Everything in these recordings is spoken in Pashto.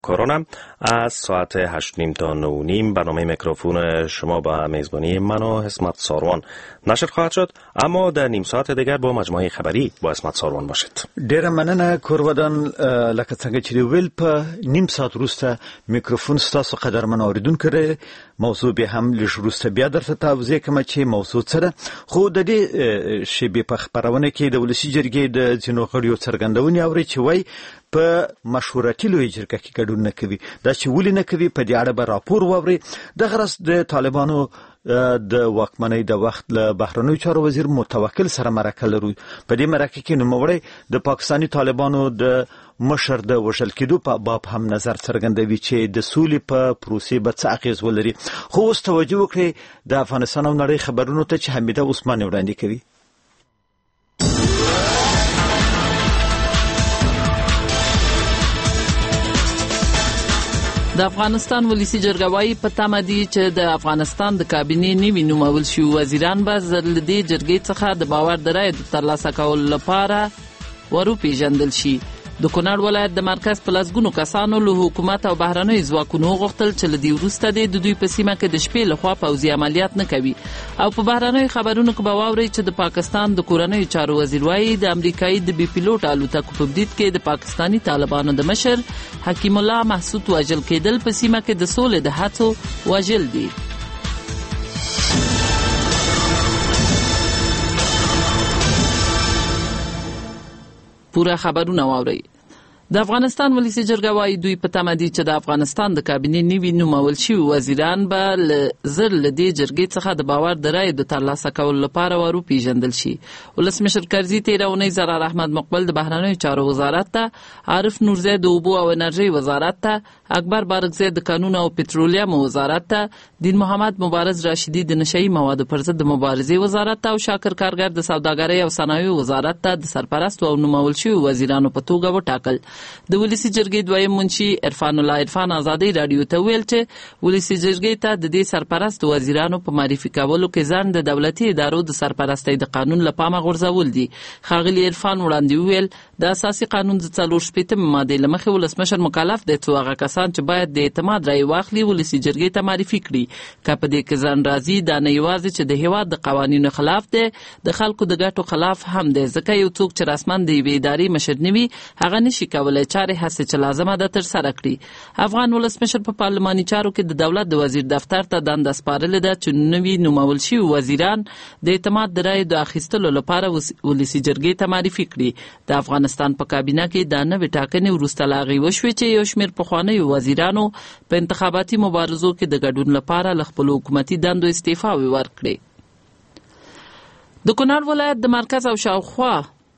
کرونا از ساعت 8:30 تا 9:30 برنامه میکروفون شما با میزبانی من و حسمت ساروان نشر خواهد شد، اما در نیم ساعت دیگر با مجموعه خبری با حسمت ساروان باشید. ډیره مننه کورودان، لکه څنګه چې ویل په نیم ساعت وروسته میکروفون ستاسو قدرمن اوریدونکو لري. موضوع به هم لږ وروسته بیا درته توضیح کوم چې موضوع څه ده. خو د دې شیبې په خبرونه کې د ولسی جرګې د ځینو غړیو څرګندونې اوري چې وایي په مشورتي لوی جرګه کې ګډون نه کوي. دا چې ولې نه کوي په دې اړه به راپور واوري. د غرض د طالبانو د واکمنۍ د وخت له بهرنیو چارو وزیر متوکل سره مرکه لرو. په دې مرکه کې نوموړی د پاکستاني طالبانو د مشر د وژل کېدو په باب هم نظر څرګندوي چې د سولې په پروسې به څه اغېز ولري. خو اوس توجه وکړئ د افغانستان او نړۍ خبرونو ته چې حمیده عثمان وړاندې کوي. د افغانستان ولسی جرګه وايي په تمه دي چې د افغانستان د کابینې نوي نومول شوي وزیران به له دې جرګې څخه د باور د رایې د ترلاسه کولو لپاره وروپېژندل شي. د کونړ ولایت د مرکز په لسګونو کسانو له حکومت او بهرنیو ځواکونو غوښتل چې له دې وروسته د دوی په سیمه کې د شپې لخوا پوځي عملیات نه کوي. او په بهرنیو خبرونو کې به واورئ چې د پاکستان د کورنیو چارو وزیر وايي د امریکایي د بي پیلوټ الوتکو په برید کې د پاکستاني طالبانو د مشر حکیم الله محسود وژل کېدل په سیمه کې د سولې د هڅو وژل دي. پورا خبرونه واورئ. د افغانستان ولسی جرګه وايي دوی په تمه دي چې د افغانستان د کابینې نوي نومول شوي وزیران به زر له دې جرګې څخه د باور د رایې د ترلاسه کولو لپاره وروپېژندل شي. ولسمشر کرزي تېره اونۍ زرار احمد مقبل د بهرنیو چارو وزارت ته، عارف نورزی د اوبو او انرژۍ وزارت ته، اکبر بارکزی د کانونو او پټرولیم وزارت ته، دین محمد مبارز راشدي د نشئی موادو پر ضد د مبارزې وزارت ته او شاکر کارګر د سوداګرۍ او صنایعو وزارت ته د سرپرست او نومول شوي وزیرانو په توګه وټاکل. د ولسی جرګې دویم منشي عرفان الله عرفان ازادي رادیو ته ویل چې ولسی جرګې ته د دې سرپرست وزیرانو په معرفي کولو کې ځان د دولتي ادارو د سرپرستۍ د قانون له پامه غورځول دي. ښاغلي عرفان وړاندې ویل د اساسي قانون د 44 ماده له مخې ولسمشر مکلف دی څو هغه کسان چې باید د اعتماد رای واخلي ولسی جرګې ته معرفي کړي. که په دې کې ځان راځي دا نه یوازې چې د هیواد د قوانینو خلاف دی، د خلکو د ګټو خلاف هم دی، ځکه یو څوک چې رسما د یوې ادارې مشر نه وي هغه نشي کولای چارې هڅې چې لازمه ده ترسره کړي. افغان ولسمشر په پارلماني چارو کې د دولت د وزیر دفتر ته دنده سپارلې ده چې نوي نومول شوي وزیران د اعتماد د رایې د اخیستلو لپاره ولسي جرګې ته معرفي کړي. د افغانستان په کابینه کې دا نوې ټاکنې وروسته له هغې وشوې چې یو شمېر پخوانیو وزیرانو په انتخاباتي مبارزو کې د ګډون لپاره له خپلو حکومتي دندو استعفاوې ورکړې. د کونړ ولایت د مرکز او شاوخوا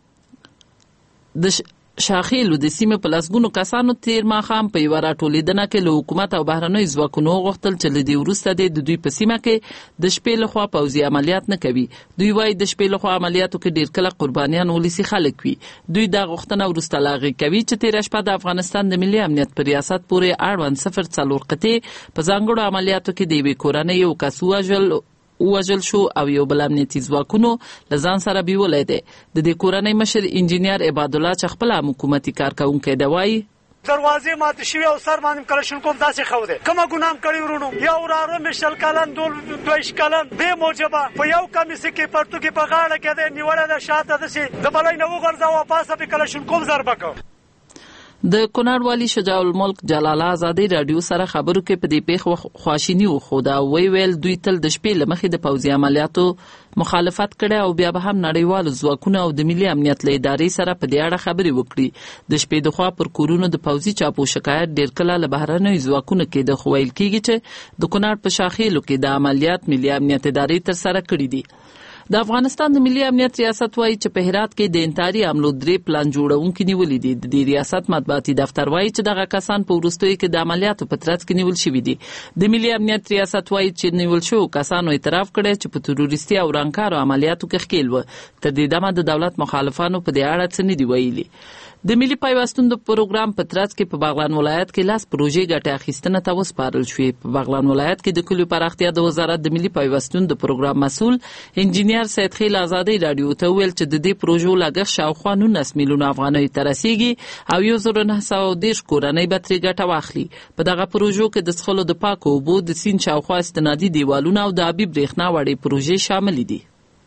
د شاخیلو د سیمې په لسګونو کسانو تیر ماښام په یوه راټولېدنه کې له حکومت او بهرنیو ځواکونو وغوښتل چې له دې وروسته د دوی په سیمه کې د شپې لخوا پوځي عملیات نه کوي. دوی وایي د شپې لخوا عملیاتو کې ډېر کله قربانیان ولسي خلک وي. دوی دا غوښتنه وروسته له هغې کوي چې تېره شپه د افغانستان د ملي امنیت په ریاست پورې اړوند 04 قطعې په ځانګړو عملیاتو کې د یوې کورنۍ یو کس وژل شو او یو بل امنیتي ځواکونو له ځان سره بیولی دی. د دې کورنۍ مشر انجینیر عبادالله چې خپله هم حکومتي کارکوونکی دی وایي دروازې ماتې شوې او سر باندې کلشنکوف داسې ښه دی. کومه ګناه م کړې ورونو یو وراره مې 20 کلن 22 کلن بې موجبه په یو کمیسه کې پرتوګې په غاړه کې دی نیولی ده شاته داسې د بلۍ نه وغورځاوه پاسه پې کلشنکوف ضربه کړ. د کونړ والي شجاع الملک جلال ازادي رادیو سره خبرو کې په دې پیښه خواشیني وښوده او ویل دوی تل د شپې له مخې د پوځي عملیاتو مخالفت کړی او بیا به هم نړیوالو ځواکونو او د ملي امنیت له ادارې سره په دې اړه خبرې وکړي. د شپې د خوا پر کورونو د پوځي چاپو شکایت ډېر کله له بهرنیو ځواکونو کې د ویل کېږي چې د کونړ په شاخیلو کې د عملیات ملي امنیت ادارې ترسره کړي دي. د افغانستان د ملي امنیت ریاست وایي چې په هرات کې د انتحاري حملو 3 پلان جوړونکي نیولي دي. د دې ریاست مطبوعاتي دفتر وایي چې دغه کسان په وروستیو کې د عملیاتو په ترڅ کې نیول شوي دي. د ملي امنیت ریاست وایي چې نیول شوو کسانو اعتراف کړی چې په تروریستي او رنګکارو عملیاتو کې ښکېل و. تر دې دمه د دولت مخالفانو په دې اړه څه نه دي ویلي. د ملي پیوستون د پروګرام په ترڅ کې په بغلان ولایت کې 10 پروژې ګټه اخیستنه ته وسپارل شوې. په بغلان ولایت کې د کلیو پراختیا د وزارت د ملي پیوستون د پروګرام مسؤل انجینیر انجینر سید خیل آزادۍ راډیو ته ویل چې د دې پروژو لګښت شاوخوا 19 میلیونه افغانۍ ته رسیږي او 1910 کورنۍ به ترې ګټه واخلي. په دغه پروژو کې د څښلو د پاکو اوبو، د سیند شاوخوا استنادي دیوالونه او د آبي برېښنا وړې پروژې شاملې دي.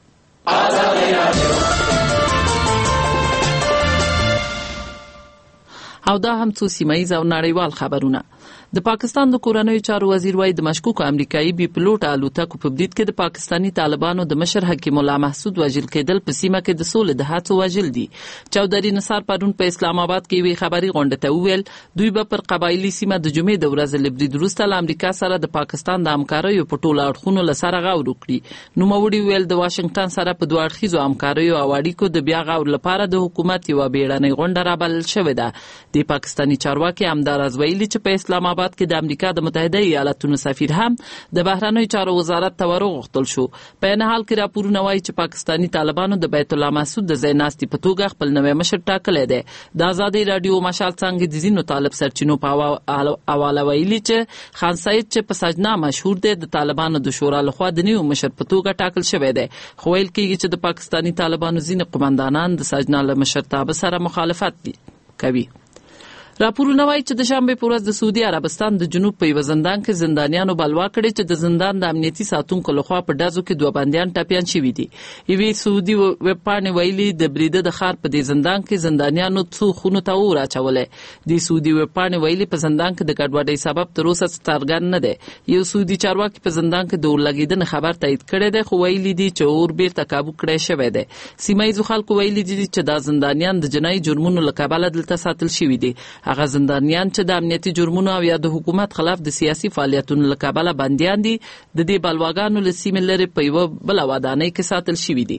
او دا هم څو سیمایي او نړیوال خبرونه. د پاکستان د کورنیو چارو وزیر وايي د مشکوک امریکایي بي پلوټ الوتکو په برید کې د پاکستانی طالبانو د مشر حکیم الله محسود وژل کېدل په سیمه کې د سولې د هڅو وژل دي. چودري نثار پرون په اسلام آباد کې وی خبري غونډه ته ویل دوی به پر قبایلی سیمه د جمعې د ورځې لبرید وروسته له امریکا سره د پاکستان د همکاریو په ټولو اړخونو له سره غور وکړي. نوموړي ویل د واشنگټن سره په دوه اړخیزو همکاریو او اړیکو د بیا غور لپاره د حکومت یو بیړنۍ غونډه رابلل شوې ده. د پاکستانی چارواکي همدارز ویلي چې په اسلام آباد کې د امریکا د متحده ایالاتونو سفیر هم د بهرنیو چارو وزارت ته ورغوښتل شو. په عین حال کې راپورونه وایي چې پاکستانی طالبانو د بیت الله مسعود د ځای ناستي په توګه خپل نوی مشر ټاکلی دی. د آزادۍ راډیو مشال څانګې د ځینو طالب سرچینو په حواله ویلي چې خان سعید چې په سجنا مشهور دی د طالبانو د شورا لخوا د نیو مشر په توګه ټاکل شوی دی. خو ویل کېږي چې د پاکستانی طالبانو ځینې قومندانان د سجنا له مشرتابه سره مخالفت کوي. راپورونه وایي چې د شنبې په ورځ د سعودي عربستان د جنوب په یو زندان کې زندانیانو بلوا کړې چې د زندان د امنیتي ساتونکو لخوا په ډزو کې 2 بندیان ټپیان شوي دي. یوې سعودي ویب پاڼې ویلي د بریده د ښار په دې زندان کې زندانیانو څو خونو ته اور اچولی. د سعودي ویب پاڼې ویلي په زندان کې د ګډوډۍ سبب تر اوسه څرګند نه دی. یو سعودي چارواکي په زندان کې د اور لګېدنې خبر تایید کړی دی، خو ویلي دي چې اور بیرته کابو کړی شوی دی. سیمه‌ییزو خلکو ویلي دي چې دا زندانیان د جنایي جرمونو له کبله دلته ساتل شوي دي. هغه زندانیان چې د امنیتي جرمونو او یا د حکومت خلاف د سیاسي فعالیتونو له کبله بندیان دي د دې بلواګانو له سیمې لرې په یوه بله ودانۍ کې ساتل شوي دي.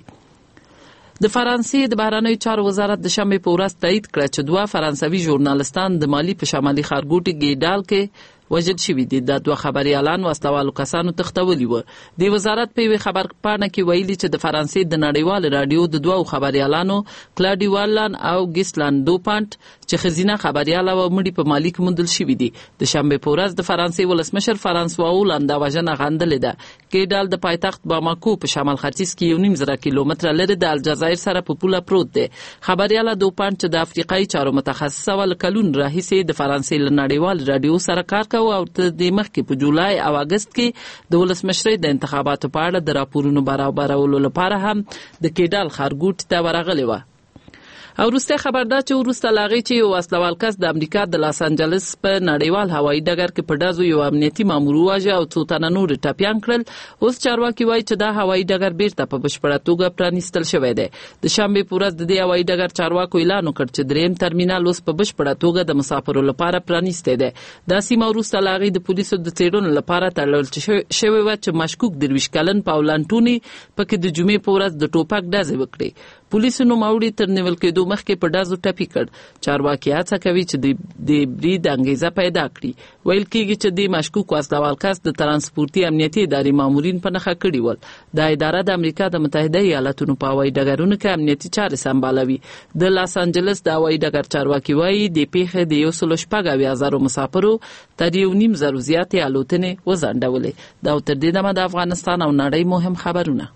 د فرانسې د بهرنیو چارو وزارت د شنبې په ورځ تایید کړه چې 2 فرانسوي ژورنالستان د مالي په شمالي ښارګوټي ګیډال کې وژل شوي دي. د 2 خبريالان وسلوالو کسانو تښتولي وو. د وزارت په یوه خبرپاڼه کې ویلي چې د فرانسې د نړیوال رادیو د 2 خبريالانو کلاډي والان او ګیسلان دوپانټ چې خزینه خبرياله و مړي په مالي کې موندل شوي دي. د شنبې په ورځ د فرانسې ولسمشر فرانسوا هولند دا وژنه غندلې ده. کېډال د پایتخت باماکو په شمال ختیځ کې 1.5 کیلومتره لرې د الجزایر سره په پوله پروت دی. خبرياله دوپانټ چې د افریقایي چارو متخصصه و کلون راهیسې د فرانسې له نړیوال رادیو سره کار او تر دې مخکې په جولای او اگست کې د ولسمشرۍ د انتخاباتو په اړه د راپورونو برابرولو لپاره هم د کېډال ښارګوټي ته ورغلې وه. او وروسته خبر ده چې وروسته لاغې چې یو وسلوال کس د امریکا د لاس انجلس په نړیوال هوایي ډګر کې په ډزو یو امنیتي مامور وواژه او څو تنه نور ټپیان کړل. اوس چارواکي وایي چې دا هوایي ډګر بیرته په بشپړه توګه پرانیستل شوی دی. د شنبې په ورځ د دې هوایي ډګر چارواکو اعلان وکړ چې 3م ترمینل اوس په بشپړه توګه د مسافرو لپاره پرانیستی دی. دا سیمه وروسته لاغې د پولیسو د څېړنو لپاره تړل شوې وه چې مشکوک 23 کلن پاولان ټوني پکې د جمعې په ورځ د ټوپک ډزې وکړې. پولیسو نوموړي تر نیول کېدو مخکې په ډزو ټپي کړ. چارواکي هڅه کوي چې د برید انګیزه پیدا کړي. ویل کېږي چې د مشکوک وسلوال کس د ترانسپورتي امنیتي ادارې مامورین په نښه کړي ول. دا اداره د امریکا د متحده ایالاتونو په هوایي ډګرونو کې امنیتي چارې سمبالوي. د لاس انجلس د هوایي ډګر چارواکي وایي د پیښې د 1.8 مسافرو تر 1.5 زیاتې الوتنې وځنډولې. دا تر دې دمه د افغانستان او نړۍ مهم خبرونه.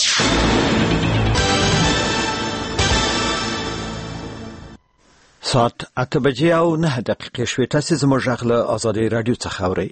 ساعت 8 بجې او 9 دقیقې شوې. تاسو زموږ غږ له آزادۍ راډیو څخه اورئ.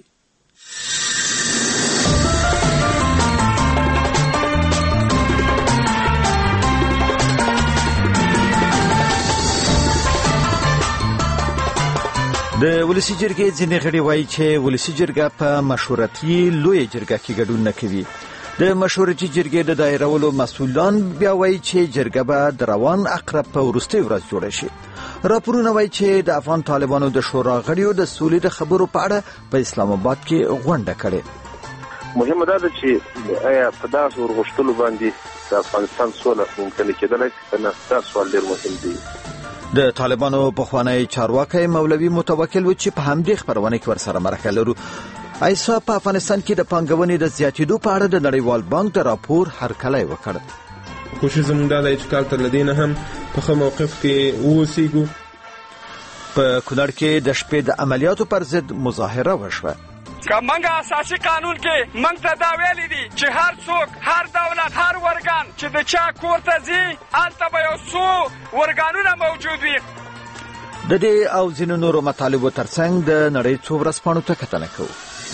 د ولسی جرګې ځینې غړي وایي چې ولسی جرګه په مشورتي لوی جرګه کې ګډون نه کوي. د مشورتي جرګې د دایرولو مسؤلان بیا وایي چې جرګه به د روان عقرب په وروستۍ ورځ جوړه شي. راپورونه وایي چې د افغان طالبانو د شورا غړیو د سولې د خبرو په اړه په اسلام آباد کې غونډه کړې. مهمه ده چې آیا په داسې ورغښتلو باندې د افغانستان سوله ممکن کېدلای شي نه؟ دا سوال ډېر مهم دی. د طالبانو پخوانی چارواکی مولوي متوکل و چې په همدې خبرونه کې ورسره مرکه لرو. ایسا په افغانستان کې د پانګونې د زیاتېدو په اړه د نړیوال بانک د راپور هرکلی وکړ. کوشش زموږ دا دی چې کال تر لدې نه هم په ښه موقف کې واوسېږو. په کونړ کې د شپې د عملیاتو پر ضد مظاهره وشوه. که منګه اساسي قانون کې منګ ته دا ویلي دي چې هر څوک هر دولت هر ورګان چې د چا کور ته ځي هلته به یو څو ورګانونه موجود وي. د دې او ځینو نورو مطالبو ترڅنګ د نړۍ څو ورځپاڼو ته کتنه کوو.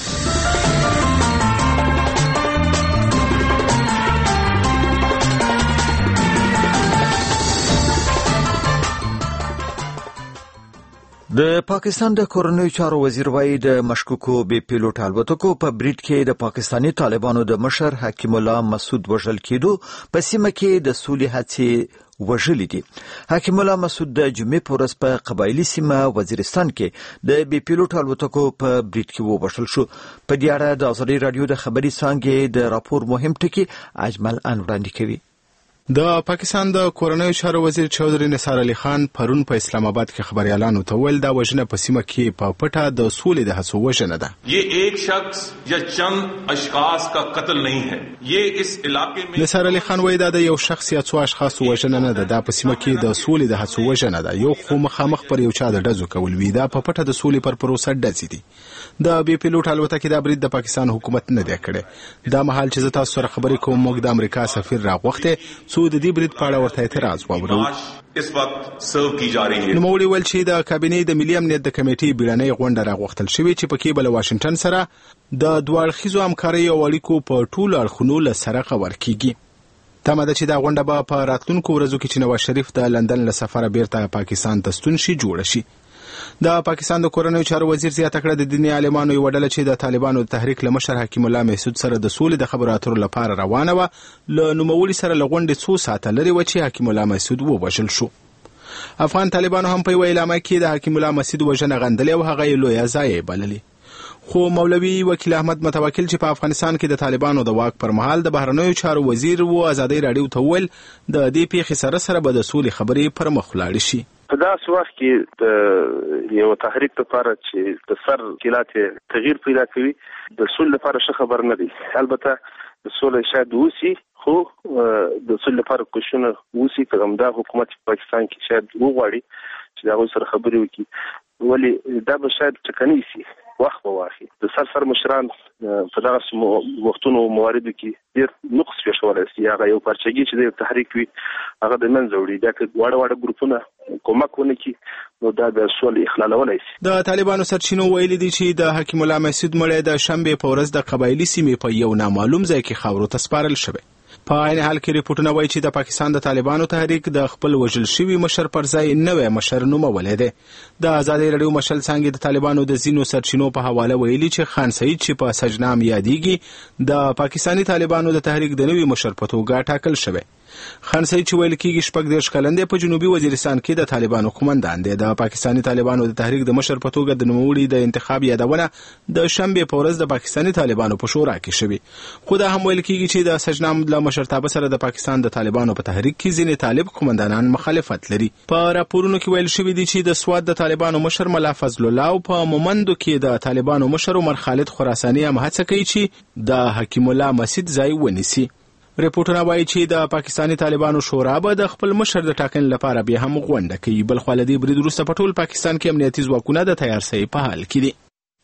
د پاکستان د کورنیو چارو وزیر وایي د مشکوکو بې پیلوټ الوتکو په برید کې د پاکستاني طالبانو د مشر حکیم الله مسعود وژل کېدو په سیمه کې د سولې هڅې وژلې دي. حکیم الله مسعود د جمعې په ورځ په قبایلي سیمه وزیرستان کې د بې پیلوټ الوتکو په برید کې ووژل شو. په دې اړه د ازادي راډیو د خبري څانګې د راپور مهم ټکي اجمل ان وړاندې کوي. د پاکستان د کورنیو چارو وزیر چودھری نثار علي خان پرون په اسلام آباد کې خبريالانو ته ویل دا وژنه په سیمه کې په پټه د سولې د هڅو وژنه ده. یہ ایک شخص یا چند اشخاص کا قتل نہیں ہے. یہ اس علاقے میں نثار علي خان وایي دا د یو شخص یا څو اشخاص وژنه نه ده. دا په سیمه کې د سولې د هڅو وژنه ده. یو خو مخامخ پر یو چا د ډزو کول وی دا په پټه د سولې پر پروسه ډزې دي. د بې پیلوټ الوتکې د برید د پاکستان حکومت نه دی کړی. دا مهال چې زه تاسو سره خبرې کوم موږ د امریکا سفیر راغوښته څو د دې برید په اړه ورته اعتراض واورو. اس وخت سرو کی جا رہی ہے. نوموړي ویل چې د کابینې د ملي امنیت د کمیټې بیړنۍ غونډه راغوښتل شوې چې پکې بل واشنگټن سره د دوه اړخیزو همکارۍ او اړیکو په ټولو اړخونو له سره خبر کیږي. تمه ده چې دا غونډه به په راتلونکو ورځو کې چې نواز شریف د لندن له سفره بیرته پاکستان ته ستون شي جوړه شي. د پاکستان د کورنیو چارو وزیر زیاته کړه د دیني عالمانو یو ډله چې د طالبانو د تحریک له مشر حکیم الله مسعود سره د سولې د خبرو اترو لپاره روانه و له نوموړي سره لغونډې څو ساعته لري و چې حکیم الله مسعود ووژل شو. افغان طالبانو هم په اعلامیه کې د حکیم الله مسعود وژنه غندلې او هغه یې لویه ضایعه بللې. خو مولوي وکیل احمد متوکل چې په افغانستان کې د طالبانو د واک پر مهال د بهرنیو چارو وزیر و ازادي راډیو ته ویل د دې پیښې سره به د سولې خبرې پر مخ ولاړې شي. په داسې وخت کې د یو تحریک لپاره چې د سر کلات تغییر پیدا کوي د سولې لپاره ښه خبر نه دی. البته د سولې شاید وسی خو د سولې لپاره کوششونه وسی کوم دا حکومت پاکستان کې شاید وغواړي چې دا سره خبرې وکړي ولی دا به شاید ټکنی شي وخت به واخلي. د سر مشران په دغه وختونو مواردو کې ډېر نقص پیښولی شي. هغه یو پارچګي چې د تحریک وي هغه د منځه وړي. دا که واړه ګروپونه کومک ونه کړي نو دا د سولې اخلالولی شي. د طالبانو سرچینو ویلي دي چې د حکیم الله مسعود مړی د شنبې په ورځ د قبایلي سیمې په یو نامعلوم ځای کې خاورو ته سپارل شوی. په عین حال کې ریپورتونه وایي چې د پاکستان د طالبانو تحریک د خپل وژل شوي مشر پر ځای نوی مشر نومولی دی. د ازادي راډیو مشل څانګې د طالبانو د ځینو سرچینو په حواله ویلي چې خان سعید چې په سجنام یادېږي د پاکستاني طالبانو د تحریک د نوي مشر په توګه ټاکل شوی. خان سعید چې ویل کېږي 14 کلن دی په جنوبي وزیرستان کې د طالبانو قومندان دی. د پاکستاني طالبانو د تحریک د مشر په توګه د نوموړي د انتخاب یادونه د شنبې په ورځ د پاکستاني طالبانو په شورا کې شوې. خو دا هم ویل کېږي چې د سجنام له مشرتابه سره د پاکستان د طالبانو په تحریک کې ځینې طالب قومندانان مخالفت لري. په راپورونو کې ویل شوی دی چې د سواد د طالبانو مشر ملا فضل الله او په مومندو کې د طالبانو مشر عمر خالد خراساني هم هڅه کوي چې د حکیم الله مسعود ځای ونیسي. ریپورتونه وایي چې د پاکستاني طالبانو شورا به د خپل مشر د ټاکنې لپاره بیا هم غونډه کوي. بل خو له دې برید وروسته په ټول پاکستان کې امنیتي ځواکونه د تیارسۍ په حال کې دي.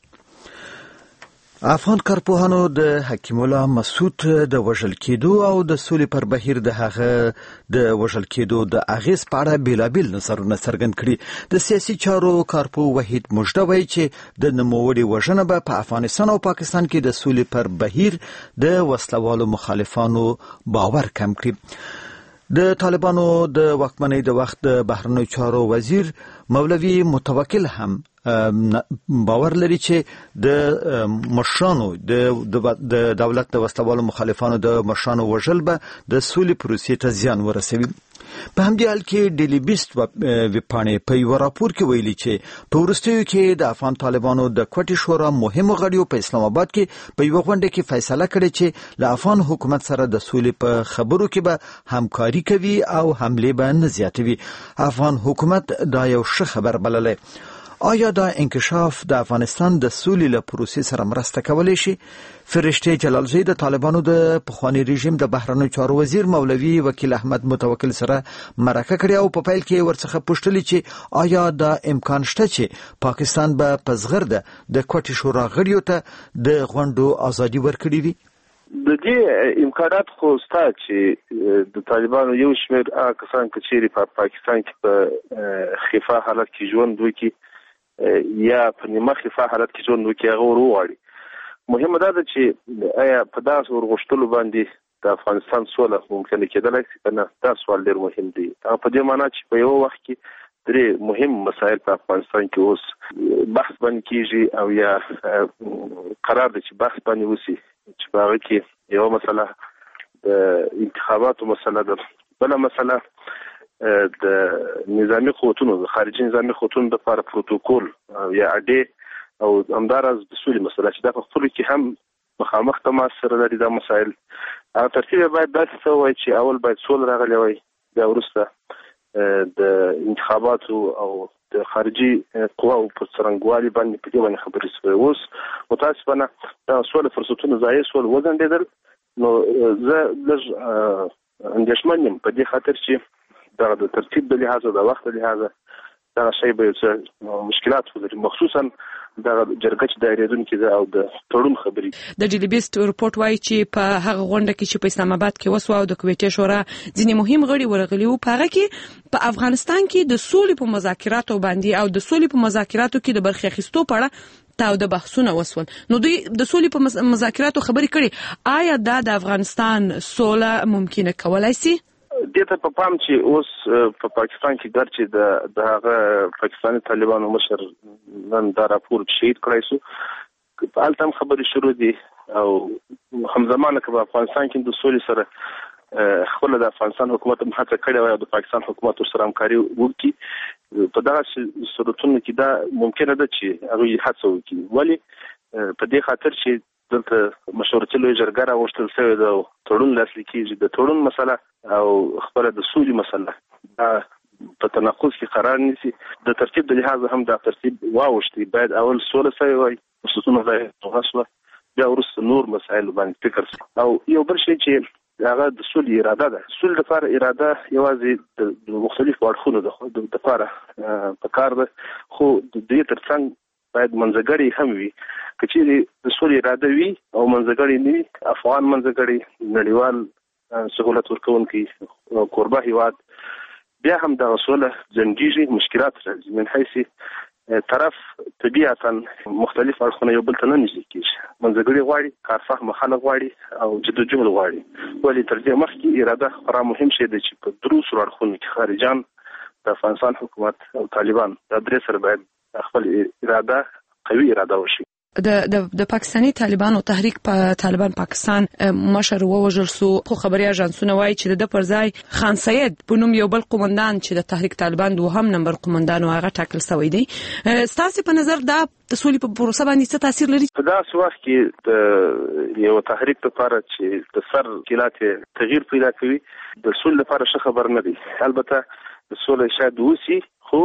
افغان کارپوهانو د حکیم الله مسعود د وژل کېدو او د سولې پر بهیر د هغه د وژل کېدو د اغیز په اړه بیلابیل نظرونه څرګند کړي. د سیاسي چارو کارپو وحید مجده وایي چې د نوموړي وژنه به په افغانستان او پاکستان کې د سولې پر بهیر د وسلوالو مخالفانو باور کم کړي. د طالبانو د واکمنۍ د وخت د بهرنیو چارو وزیر مولوي متوکل هم باور لري چې د مشرانو د دولت د وسلوالو مخالفانو د مشرانو وژل به د سولې پروسې ته زیان ورسوي. په همدې حال کې ډیلی بیست ویبپاڼې په یو راپور کې ویلي چې په وروستیو کې د افغان طالبانو د کوټې شورا مهمو غړیو په اسلام آباد کې په یو غونډه کې فیصله کړې چې له افغان حکومت سره د سولې په خبرو کې به همکاري کوي او حملې به نه زیاتوي. افغان حکومت دا یو ښه خبر بللی. آیا دا انکشاف د افغانستان د سولې له پروسې سره مرسته کولی شي؟ فرشته جلالزی د طالبانو د پخوانی رژیم د بهرنیو چارو وزیر مولوي وکیل احمد متوکل سره مرکه کړې او په پیل کې ورڅخه پوښتنه چې آیا دا امکان شته چې پاکستان به په زغرده د کوټې شورا غړیو ته د غونډو ازادي ورکړي وي؟ د دې امکانات خو ستا چې د طالبانو یو شمېر کسان که چیرې په پاکستان کې په خفا حالت کې ژوند وکړي یا په نیمه خفا حالت کې ژوند وکړي هغه وغواړي. مهمه دا ده چې آیا په داسې ورغوښتلو باندې د افغانستان سوله ممکنه کېدلی شي که نه؟ دا سوال ډېر مهم دی. هغه په دې معنا چې په یو وخت کې درې مهم مسایل په افغانستان کې اوس بحث باندې کېږي او یا قرار دی چې بحث باندې وشي چې په هغه کې یوه مسله د انتخاباتو مسله ده، بله مسله د نظامي قوتونو د خارجي نظامي قوتونو دپاره پروتوکول یا اډې او همداراز د سولې مسله چې دا په خپلو کې هم مخامخ تماس سره لري. دا مسایل هغه ترتیب باید داسې څه ووایي چې اول باید سوله راغلی وای، بیا وروسته د انتخاباتو او د خارجي قواو په څرنګوالي باندې په دې باندې خبرې شوې. اوس متاسفانه دا سوله فرصتونه ضایع سول، وځنډېدل. نو زه لږ اندېښمن یم په دې خاطر چې دغه د ترتیب د لحاظه د وخت د لحاظه دغه شی به یو څه مشکلات ولري، مخصوصا دغه جرګه چې دایریدونکې ده او د تړون خبرې. د ډیلی بیسټ رپورټ وایي چې په هغه غونډه کې چې په اسلام آباد کې وسوه او د کویټې شورا ځینې مهم غړي ورغلي وو، په هغه کې په افغانستان کې د سولې په مذاکراتو باندې او د سولې په مذاکراتو کې د برخې اخیستو په اړه تاوده بحثونه وسول. نو دوی د سولې په مذاکراتو خبرې کړي. آیا دا د افغانستان سوله ممکنه کولای شي؟ دې ته په پام چې اوس په پاکستان کې ګرچې د هغه پاکستاني طالبانو مشر نن دا راپور شهید کړی شو، هلته هم خبرې شروع دي او همزمانه که په افغانستان کې د سولې سره خپله د افغانستان حکومت هم هڅه کړې وای او د پاکستان حکومت ورسره همکاري وکړي، په دغه صورتونو کې دا ممکنه ده چې هغوی هڅه وکړي. ولې؟ په دې خاطر چې دلته مشورتي لویه جرګه راوغوښتل شوې ده او تړون لاسلیک کېږي. د تړون مسله او خپله د سولې مسله دا په تناقض کې قرار نیسي. د ترتیب د لحاظه هم دا ترتیب واوښتي، باید اول سوله شوې وای، فرصتونه ځای شوه، بیا وروسته نور مسایلو باندې فکر شي. او یو بل شی چې هغه د سولې اراده ده. سولې لپاره اراده یوازې د مختلفو اړخونو دپاره پکار ده، خو د دې ترڅنګ باید منځګړی هم وي. که چیرې د سولې اراده وي او منځګړی نه وي، افغان منځګړی، نړیوال سهولت ورکوونکی کوربه هیواد، بیا هم دغه سوله ځنډېږي، مشکلات راځي. من حیث طرف طبیعتا مختلف اړخونه یو بل ته نه نږدې کېږي. منځګړي غواړي، کارفهمه خلک غواړي او جدوجهد غواړي. ولې تر دې مخکې اراده خورا مهم شی دی چې په درو سرو اړخونو کې خارجان، د افغانستان حکومت او طالبان، دا درې سره باید خپل اراده قوي اراده وشي. د پاکستاني طالبانو تحریک په طالبان پاکستان مشر ووژل سو. خو خبري اژانسونه وایي چې د پر ځای خان سید په نوم یو بل قومندان چې د تحریک طالبان دوهم نمبر قومندان هغه ټاکل شوی دی. ستاسو په نظر دا د سولې په پروسه باندې څه تاثیر لري؟ په داسې وخت کې د یو تحریک لپاره چې د سر کلات تغییر پیدا کوي، د سولې لپاره ښه خبر نه دی. البته د سولې شاید وسی، خو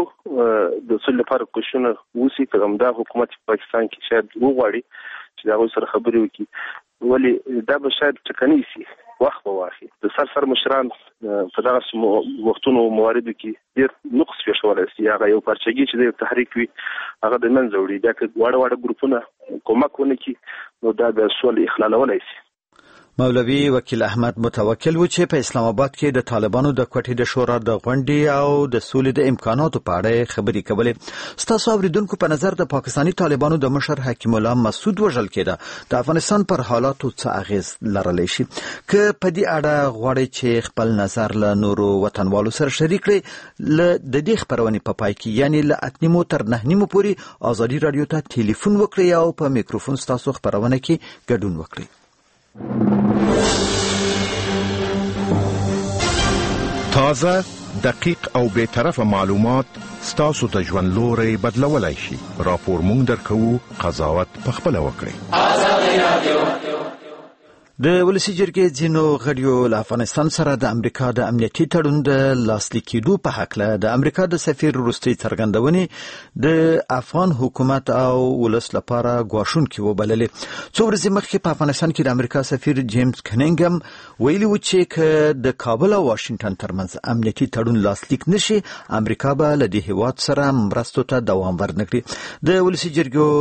د سولې لپاره کوششونه وسی که همدا حکومت پاکستان کې شاید وغواړي چې د هغوی سره خبرې وکړي. ولې دا به شاید ټکنی شي، وخت به واخلي. د سر مشران په دغه وختونو مواردو کې ډېر نقص پېښولی شي. هغه یو پارچګي چې د تحریک وي هغه د منځه وړي. بیا که واړه واړه ګروپونه کومک ونه کړي نو دا د سولې اخلالولی شي. مولوي وکیل احمد متوکل و چې په اسلام آباد کې د طالبانو د کوټې د شورا د غونډې او د سولې د امکاناتو په اړه خبرې کولې. ستاسو اوریدونکو په نظر د پاکستاني طالبانو د مشر حکیم الله مسعود وژل کېده د افغانستان پر حالاتو څه اغیز لرلی شي؟ که په دې اړه غواړئ چې خپل نظر له نورو وطنوالو سره شریک کړئ، د دې خبرونې په پای کې یعنی له 8:30 تر 9:30 پورې ازادي رادیو ته ټلیفون وکړئ او په میکروفون ستاسو خبرونه کې ګډون وکړئ. تازه، دقیق او بے طرفه معلومات ستاسو ته ژوند لوري بدلولای شي. راپور مونږ درکو، قضاوت په خپل وکړئ. د ولسی جرګې ځینو غړیو له افغانستان سره د امریکا د امنیتي تړون د لاسلیک کېدو په حق له د امریکا د سفیر وروستۍ څرګندونې د افغان حکومت او ولس لپاره ګواښونکې وبللې. څو ورځې مخکې په افغانستان کې د امریکا سفیر جیمز کنینګم ویلي و چې که د کابل او واشنگټن ترمنځ امنیتي تړون لاسلیک نشي امریکا به له دې هیواد سره مرستو ته دوام ورنکړي. د ولسی